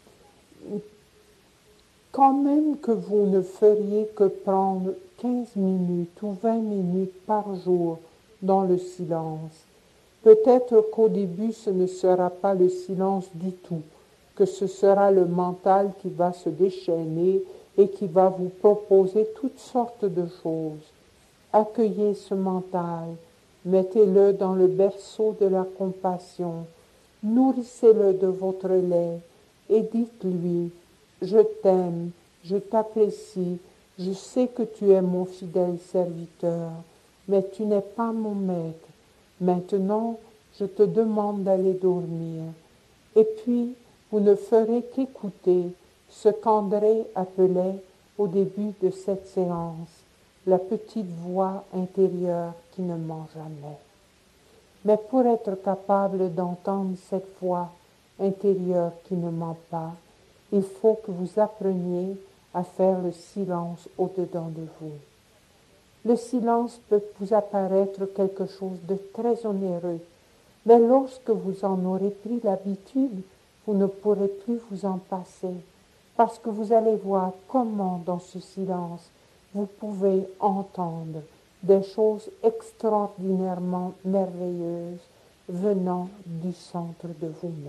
Quand même que vous ne feriez que prendre quinze minutes ou vingt minutes par jour dans le silence, peut-être qu'au début ce ne sera pas le silence du tout, que ce sera le mental qui va se déchaîner et qui va vous proposer toutes sortes de choses. Accueillez ce mental, mettez-le dans le berceau de la compassion, nourrissez-le de votre lait et dites-lui « Je t'aime, je t'apprécie, je sais que tu es mon fidèle serviteur, mais tu n'es pas mon maître. Maintenant, je te demande d'aller dormir. Et puis, vous ne ferez qu'écouter ce qu'André appelait au début de cette séance, la petite voix intérieure qui ne ment jamais. Mais pour être capable d'entendre cette voix intérieure qui ne ment pas, il faut que vous appreniez à faire le silence au-dedans de vous. Le silence peut vous apparaître quelque chose de très onéreux, mais lorsque vous en aurez pris l'habitude, vous ne pourrez plus vous en passer, parce que vous allez voir comment dans ce silence, vous pouvez entendre des choses extraordinairement merveilleuses venant du centre de vous-même.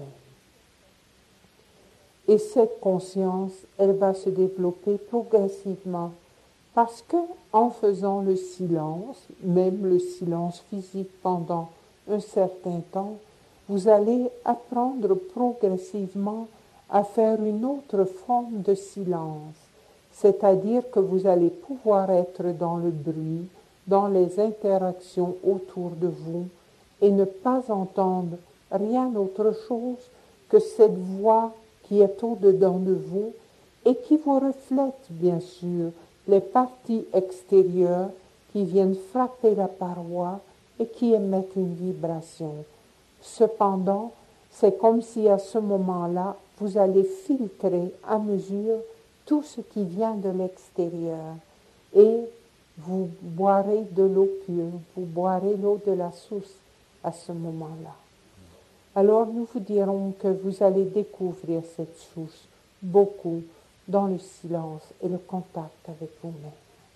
Et cette conscience, elle va se développer progressivement, parce que en faisant le silence, même le silence physique pendant un certain temps, vous allez apprendre progressivement à faire une autre forme de silence, c'est-à-dire que vous allez pouvoir être dans le bruit, dans les interactions autour de vous, et ne pas entendre rien autre chose que cette voix qui est au-dedans de vous et qui vous reflète, bien sûr, les parties extérieures qui viennent frapper la paroi et qui émettent une vibration. Cependant, c'est comme si à ce moment-là, vous allez filtrer à mesure tout ce qui vient de l'extérieur et vous boirez de l'eau pure, vous boirez l'eau de la source à ce moment-là. Alors nous vous dirons que vous allez découvrir cette source beaucoup dans le silence et le contact avec vous-même.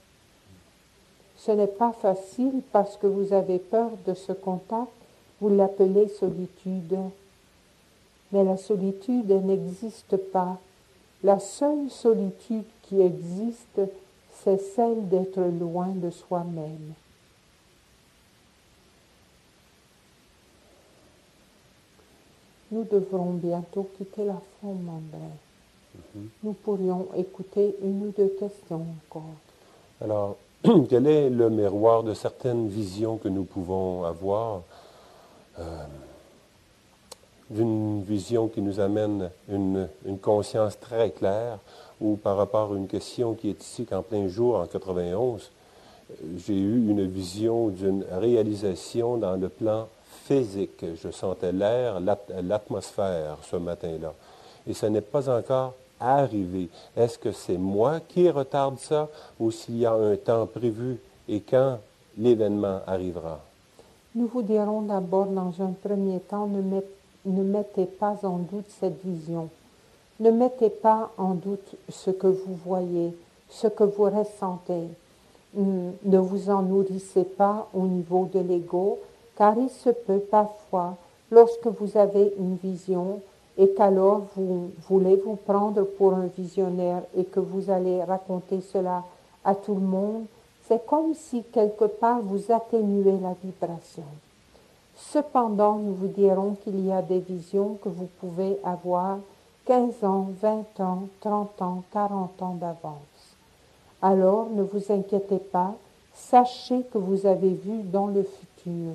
Ce n'est pas facile parce que vous avez peur de ce contact, vous l'appelez solitude. Mais la solitude n'existe pas. La seule solitude qui existe, c'est celle d'être loin de soi-même. Nous devrons bientôt quitter la forme, André. Mm-hmm. Nous pourrions écouter une ou deux questions encore. Alors, quel est le miroir de certaines visions que nous pouvons avoir, euh, d'une vision qui nous amène une, une conscience très claire, ou par rapport à une question qui est ici qu'en plein jour, en quatre-vingt-onze, j'ai eu une vision d'une réalisation dans le plan physique. Je sentais l'air, l'atmosphère ce matin-là. Et ce n'est pas encore arrivé. Est-ce que c'est moi qui retarde ça ou s'il y a un temps prévu et quand l'événement arrivera? Nous vous dirons d'abord dans un premier temps, ne, met, ne mettez pas en doute cette vision. Ne mettez pas en doute ce que vous voyez, ce que vous ressentez. Ne vous en nourrissez pas au niveau de l'ego, car il se peut parfois, lorsque vous avez une vision et qu'alors vous voulez vous prendre pour un visionnaire et que vous allez raconter cela à tout le monde, c'est comme si quelque part vous atténuez la vibration. Cependant, nous vous dirons qu'il y a des visions que vous pouvez avoir quinze ans, vingt ans, trente ans, quarante ans d'avance. Alors, ne vous inquiétez pas, sachez que vous avez vu dans le futur.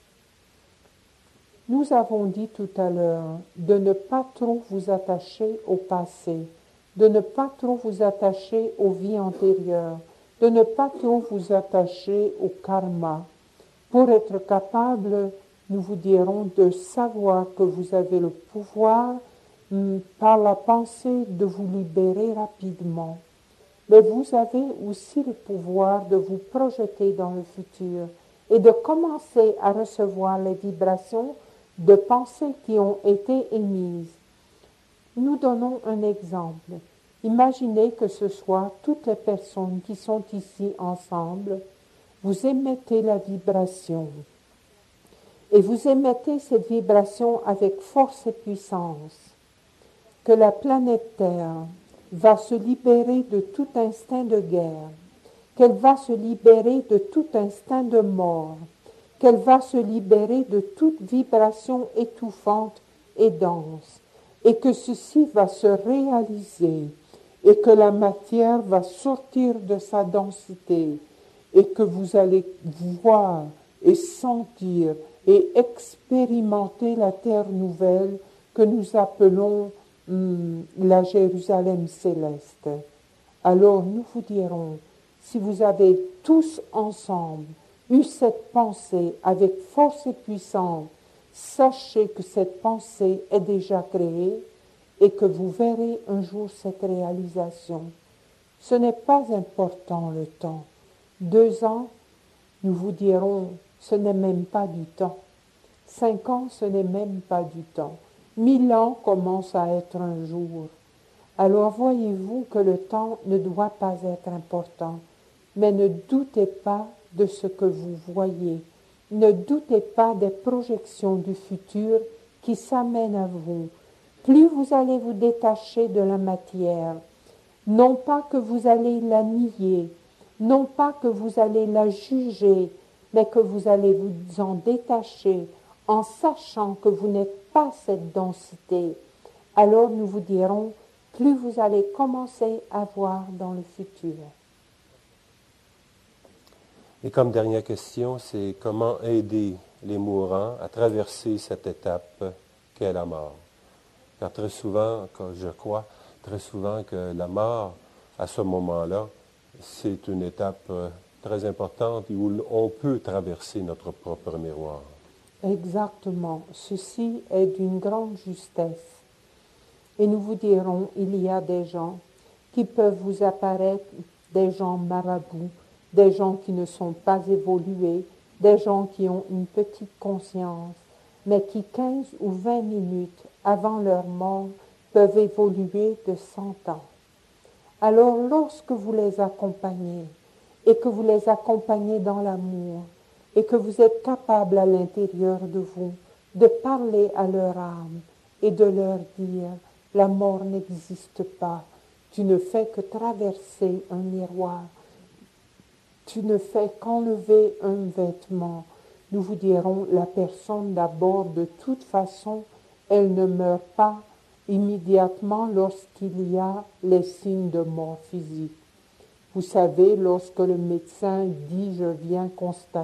Nous avons dit tout à l'heure de ne pas trop vous attacher au passé, de ne pas trop vous attacher aux vies antérieures, de ne pas trop vous attacher au karma. Pour être capable, nous vous dirons de savoir que vous avez le pouvoir par la pensée de vous libérer rapidement. Mais vous avez aussi le pouvoir de vous projeter dans le futur et de commencer à recevoir les vibrations de pensées qui ont été émises. Nous donnons un exemple. Imaginez que ce soit toutes les personnes qui sont ici ensemble. Vous émettez la vibration. Et vous émettez cette vibration avec force et puissance. Que la planète Terre va se libérer de tout instinct de guerre, qu'elle va se libérer de tout instinct de mort, qu'elle va se libérer de toute vibration étouffante et dense, et que ceci va se réaliser, et que la matière va sortir de sa densité, et que vous allez voir et sentir et expérimenter la terre nouvelle que nous appelons hum, la Jérusalem céleste. Alors nous vous dirons, si vous avez tous ensemble eu cette pensée avec force et puissance, sachez que cette pensée est déjà créée et que vous verrez un jour cette réalisation. Ce n'est pas important le temps. Deux ans, nous vous dirons, ce n'est même pas du temps. Cinq ans, ce n'est même pas du temps. Mille ans commence à être un jour. Alors voyez-vous que le temps ne doit pas être important, mais ne doutez pas de ce que vous voyez. Ne doutez pas des projections du futur qui s'amènent à vous. Plus vous allez vous détacher de la matière, non pas que vous allez la nier, non pas que vous allez la juger, mais que vous allez vous en détacher en sachant que vous n'êtes pas cette densité. Alors nous vous dirons, plus vous allez commencer à voir dans le futur. Et comme dernière question, c'est comment aider les mourants à traverser cette étape qu'est la mort. Car très souvent, je crois, très souvent que la mort, à ce moment-là, c'est une étape très importante où on peut traverser notre propre miroir. Exactement. Ceci est d'une grande justesse. Et nous vous dirons, il y a des gens qui peuvent vous apparaître, des gens marabouts, des gens qui ne sont pas évolués, des gens qui ont une petite conscience, mais qui quinze ou vingt minutes avant leur mort peuvent évoluer de cent ans. Alors lorsque vous les accompagnez, et que vous les accompagnez dans l'amour, et que vous êtes capable à l'intérieur de vous de parler à leur âme et de leur dire « la mort n'existe pas, tu ne fais que traverser un miroir, tu ne fais qu'enlever un vêtement », nous vous dirons, la personne d'abord, de toute façon, elle ne meurt pas immédiatement lorsqu'il y a les signes de mort physique. Vous savez, lorsque le médecin dit « je viens constater »,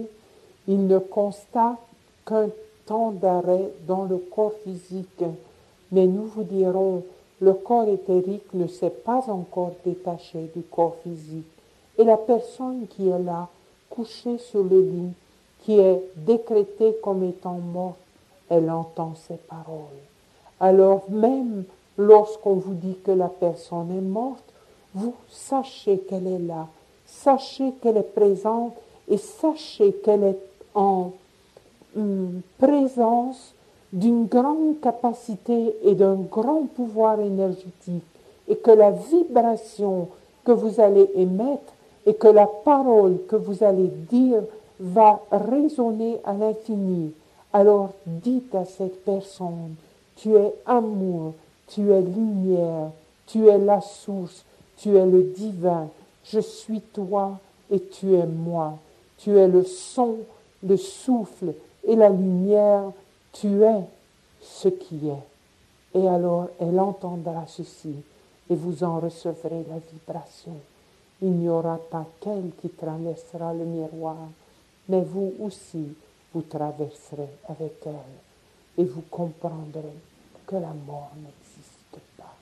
il ne constate qu'un temps d'arrêt dans le corps physique. Mais nous vous dirons, le corps éthérique ne s'est pas encore détaché du corps physique. Et la personne qui est là, couchée sur le lit, qui est décrétée comme étant morte, elle entend ces paroles. Alors même lorsqu'on vous dit que la personne est morte, vous sachez qu'elle est là, sachez qu'elle est présente et sachez qu'elle est en hum, présence d'une grande capacité et d'un grand pouvoir énergétique et que la vibration que vous allez émettre et que la parole que vous allez dire va résonner à l'infini. Alors dites à cette personne, tu es amour, tu es lumière, tu es la source, tu es le divin, je suis toi et tu es moi, tu es le son, le souffle et la lumière, tu es ce qui est. Et alors elle entendra ceci et vous en recevrez la vibration. Il n'y aura pas qu'elle qui traversera le miroir, mais vous aussi, vous traverserez avec elle et vous comprendrez que la mort n'existe pas.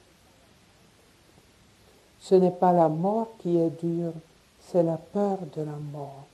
Ce n'est pas la mort qui est dure, c'est la peur de la mort.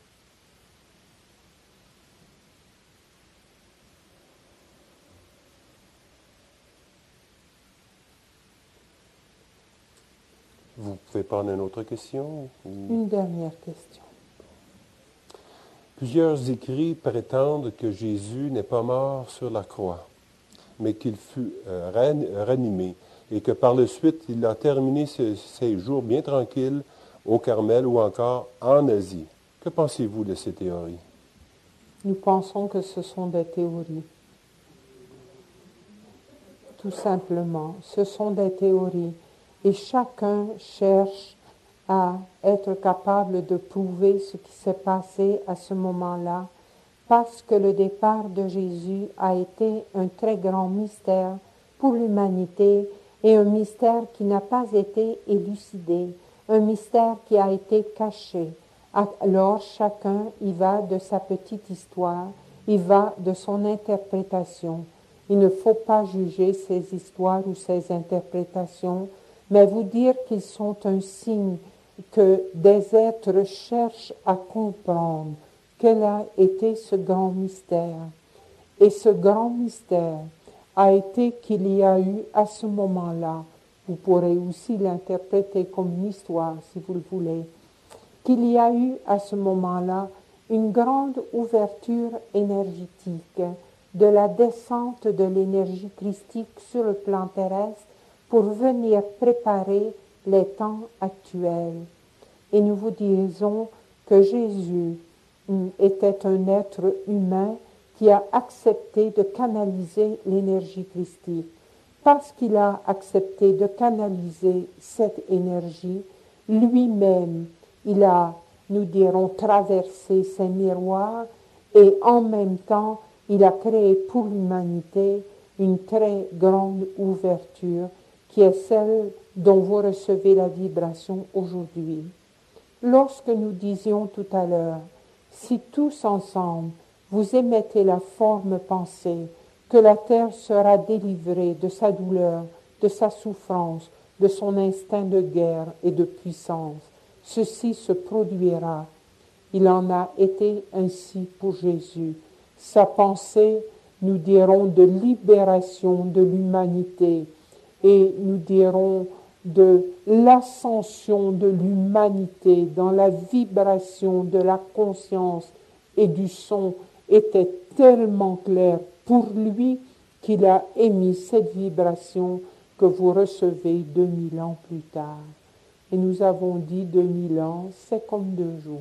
Vous pouvez prendre une autre question? Ou... Une dernière question. Plusieurs écrits prétendent que Jésus n'est pas mort sur la croix, mais qu'il fut euh, ranimé et que par la suite, il a terminé ses, ses jours bien tranquilles au Carmel ou encore en Asie. Que pensez-vous de ces théories? Nous pensons que ce sont des théories. Tout simplement, ce sont des théories. Et chacun cherche à être capable de prouver ce qui s'est passé à ce moment-là, parce que le départ de Jésus a été un très grand mystère pour l'humanité et un mystère qui n'a pas été élucidé, un mystère qui a été caché. Alors chacun y va de sa petite histoire Il va de son interprétation. Il ne faut pas juger ces histoires ou ces interprétations, mais vous dire qu'ils sont un signe que des êtres cherchent à comprendre quel a été ce grand mystère. Et ce grand mystère a été qu'il y a eu à ce moment-là, vous pourrez aussi l'interpréter comme une histoire si vous le voulez, qu'il y a eu à ce moment-là une grande ouverture énergétique de la descente de l'énergie christique sur le plan terrestre pour venir préparer les temps actuels. Et nous vous disons que Jésus était un être humain qui a accepté de canaliser l'énergie christique. Parce qu'il a accepté de canaliser cette énergie, lui-même, il a, nous dirons, traversé ces miroirs et en même temps, il a créé pour l'humanité une très grande ouverture qui est celle dont vous recevez la vibration aujourd'hui. Lorsque nous disions tout à l'heure, si tous ensemble vous émettez la forme pensée que la terre sera délivrée de sa douleur, de sa souffrance, de son instinct de guerre et de puissance, ceci se produira. Il en a été ainsi pour Jésus. Sa pensée, nous dirons, de libération de l'humanité et nous dirons de l'ascension de l'humanité dans la vibration de la conscience et du son était tellement clair pour lui qu'il a émis cette vibration que vous recevez deux mille ans plus tard. Et nous avons dit deux mille ans, c'est comme deux jours.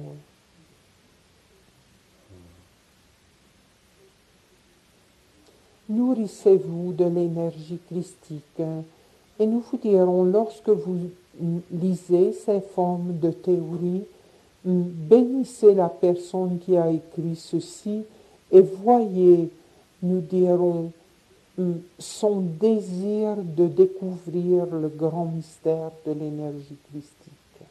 Nourrissez-vous de l'énergie christique. Et nous vous dirons, lorsque vous lisez ces formes de théorie, bénissez la personne qui a écrit ceci et voyez, nous dirons, son désir de découvrir le grand mystère de l'énergie christique.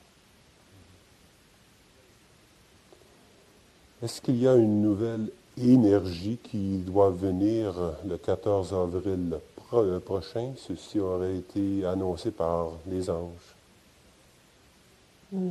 Est-ce qu'il y a une nouvelle énergie qui doit venir le quatorze avril pro- prochain? Ceci aurait été annoncé par les anges. Hmm.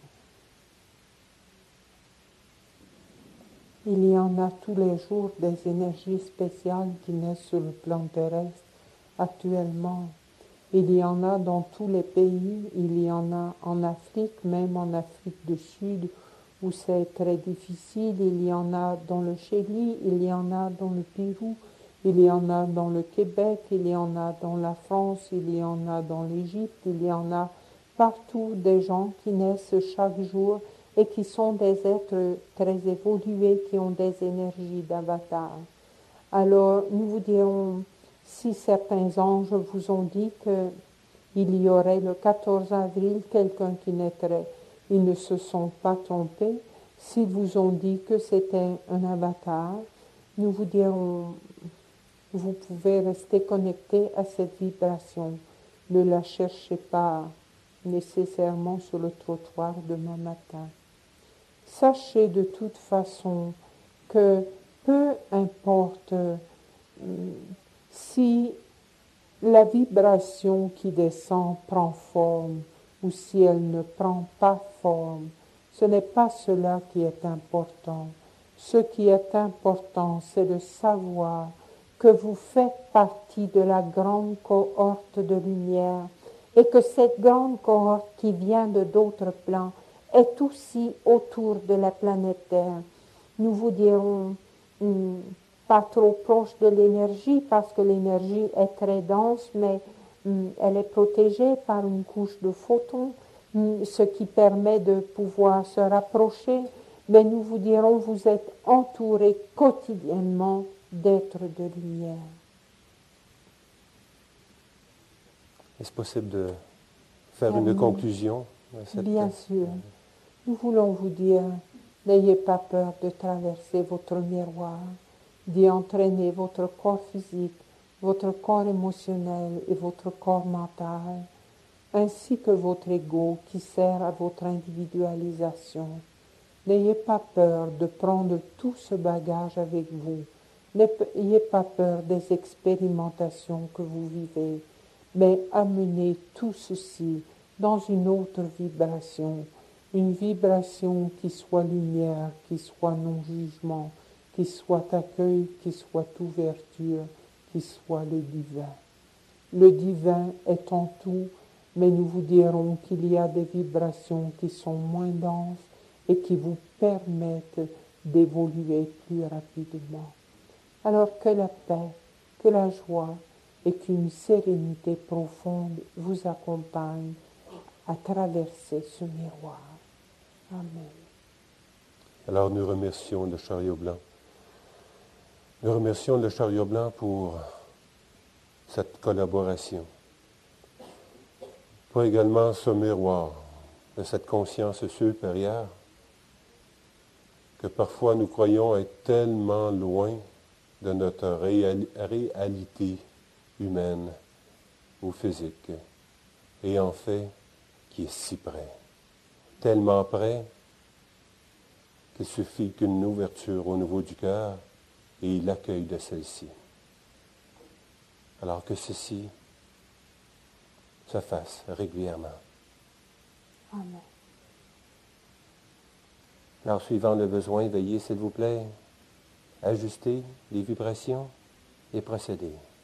Il y en a tous les jours des énergies spéciales qui naissent sur le plan terrestre actuellement. Il y en a dans tous les pays, il y en a en Afrique, même en Afrique du Sud, où c'est très difficile. Il y en a dans le Chili, il y en a dans le Pérou, il y en a dans le Québec, il y en a dans la France, il y en a dans l'Égypte, il y en a partout des gens qui naissent chaque jour et qui sont des êtres très évolués, qui ont des énergies d'avatar. Alors, nous vous dirons, si certains anges vous ont dit qu'il y aurait le quatorze avril quelqu'un qui naîtrait, ils ne se sont pas trompés. S'ils vous ont dit que c'était un avatar, nous vous dirons, vous pouvez rester connecté à cette vibration. Ne la cherchez pas nécessairement sur le trottoir demain matin. Sachez de toute façon que peu importe euh, si la vibration qui descend prend forme ou si elle ne prend pas forme, ce n'est pas cela qui est important. Ce qui est important, c'est de savoir que vous faites partie de la grande cohorte de lumière et que cette grande cohorte qui vient de d'autres plans est aussi autour de la planète Terre. Nous vous dirons hum, pas trop proche de l'énergie parce que l'énergie est très dense, mais hum, elle est protégée par une couche de photons, hum, ce qui permet de pouvoir se rapprocher. Mais nous vous dirons, vous êtes entourés quotidiennement d'êtres de lumière. Est-ce possible de faire Bien, une conclusion à cette... Bien sûr. Nous voulons vous dire, n'ayez pas peur de traverser votre miroir, d'y entraîner votre corps physique, votre corps émotionnel et votre corps mental, ainsi que votre ego qui sert à votre individualisation. N'ayez pas peur de prendre tout ce bagage avec vous. N'ayez pas peur des expérimentations que vous vivez, mais amenez tout ceci dans une autre vibration, une vibration qui soit lumière, qui soit non-jugement, qui soit accueil, qui soit ouverture, qui soit le divin. Le divin est en tout, mais nous vous dirons qu'il y a des vibrations qui sont moins denses et qui vous permettent d'évoluer plus rapidement. Alors que la paix, que la joie et qu'une sérénité profonde vous accompagnent à traverser ce miroir. Amen. Alors nous remercions le chariot blanc. Nous remercions le chariot blanc pour cette collaboration, pour également ce miroir de cette conscience supérieure que parfois nous croyons être tellement loin de notre réal- réalité humaine ou physique, et en fait qui est si près, tellement près qu'il suffit qu'une ouverture au niveau du cœur et l'accueil de celle-ci. Alors que ceci se fasse régulièrement. Amen. Alors, suivant le besoin, veuillez, s'il vous plaît, ajuster les vibrations et procéder.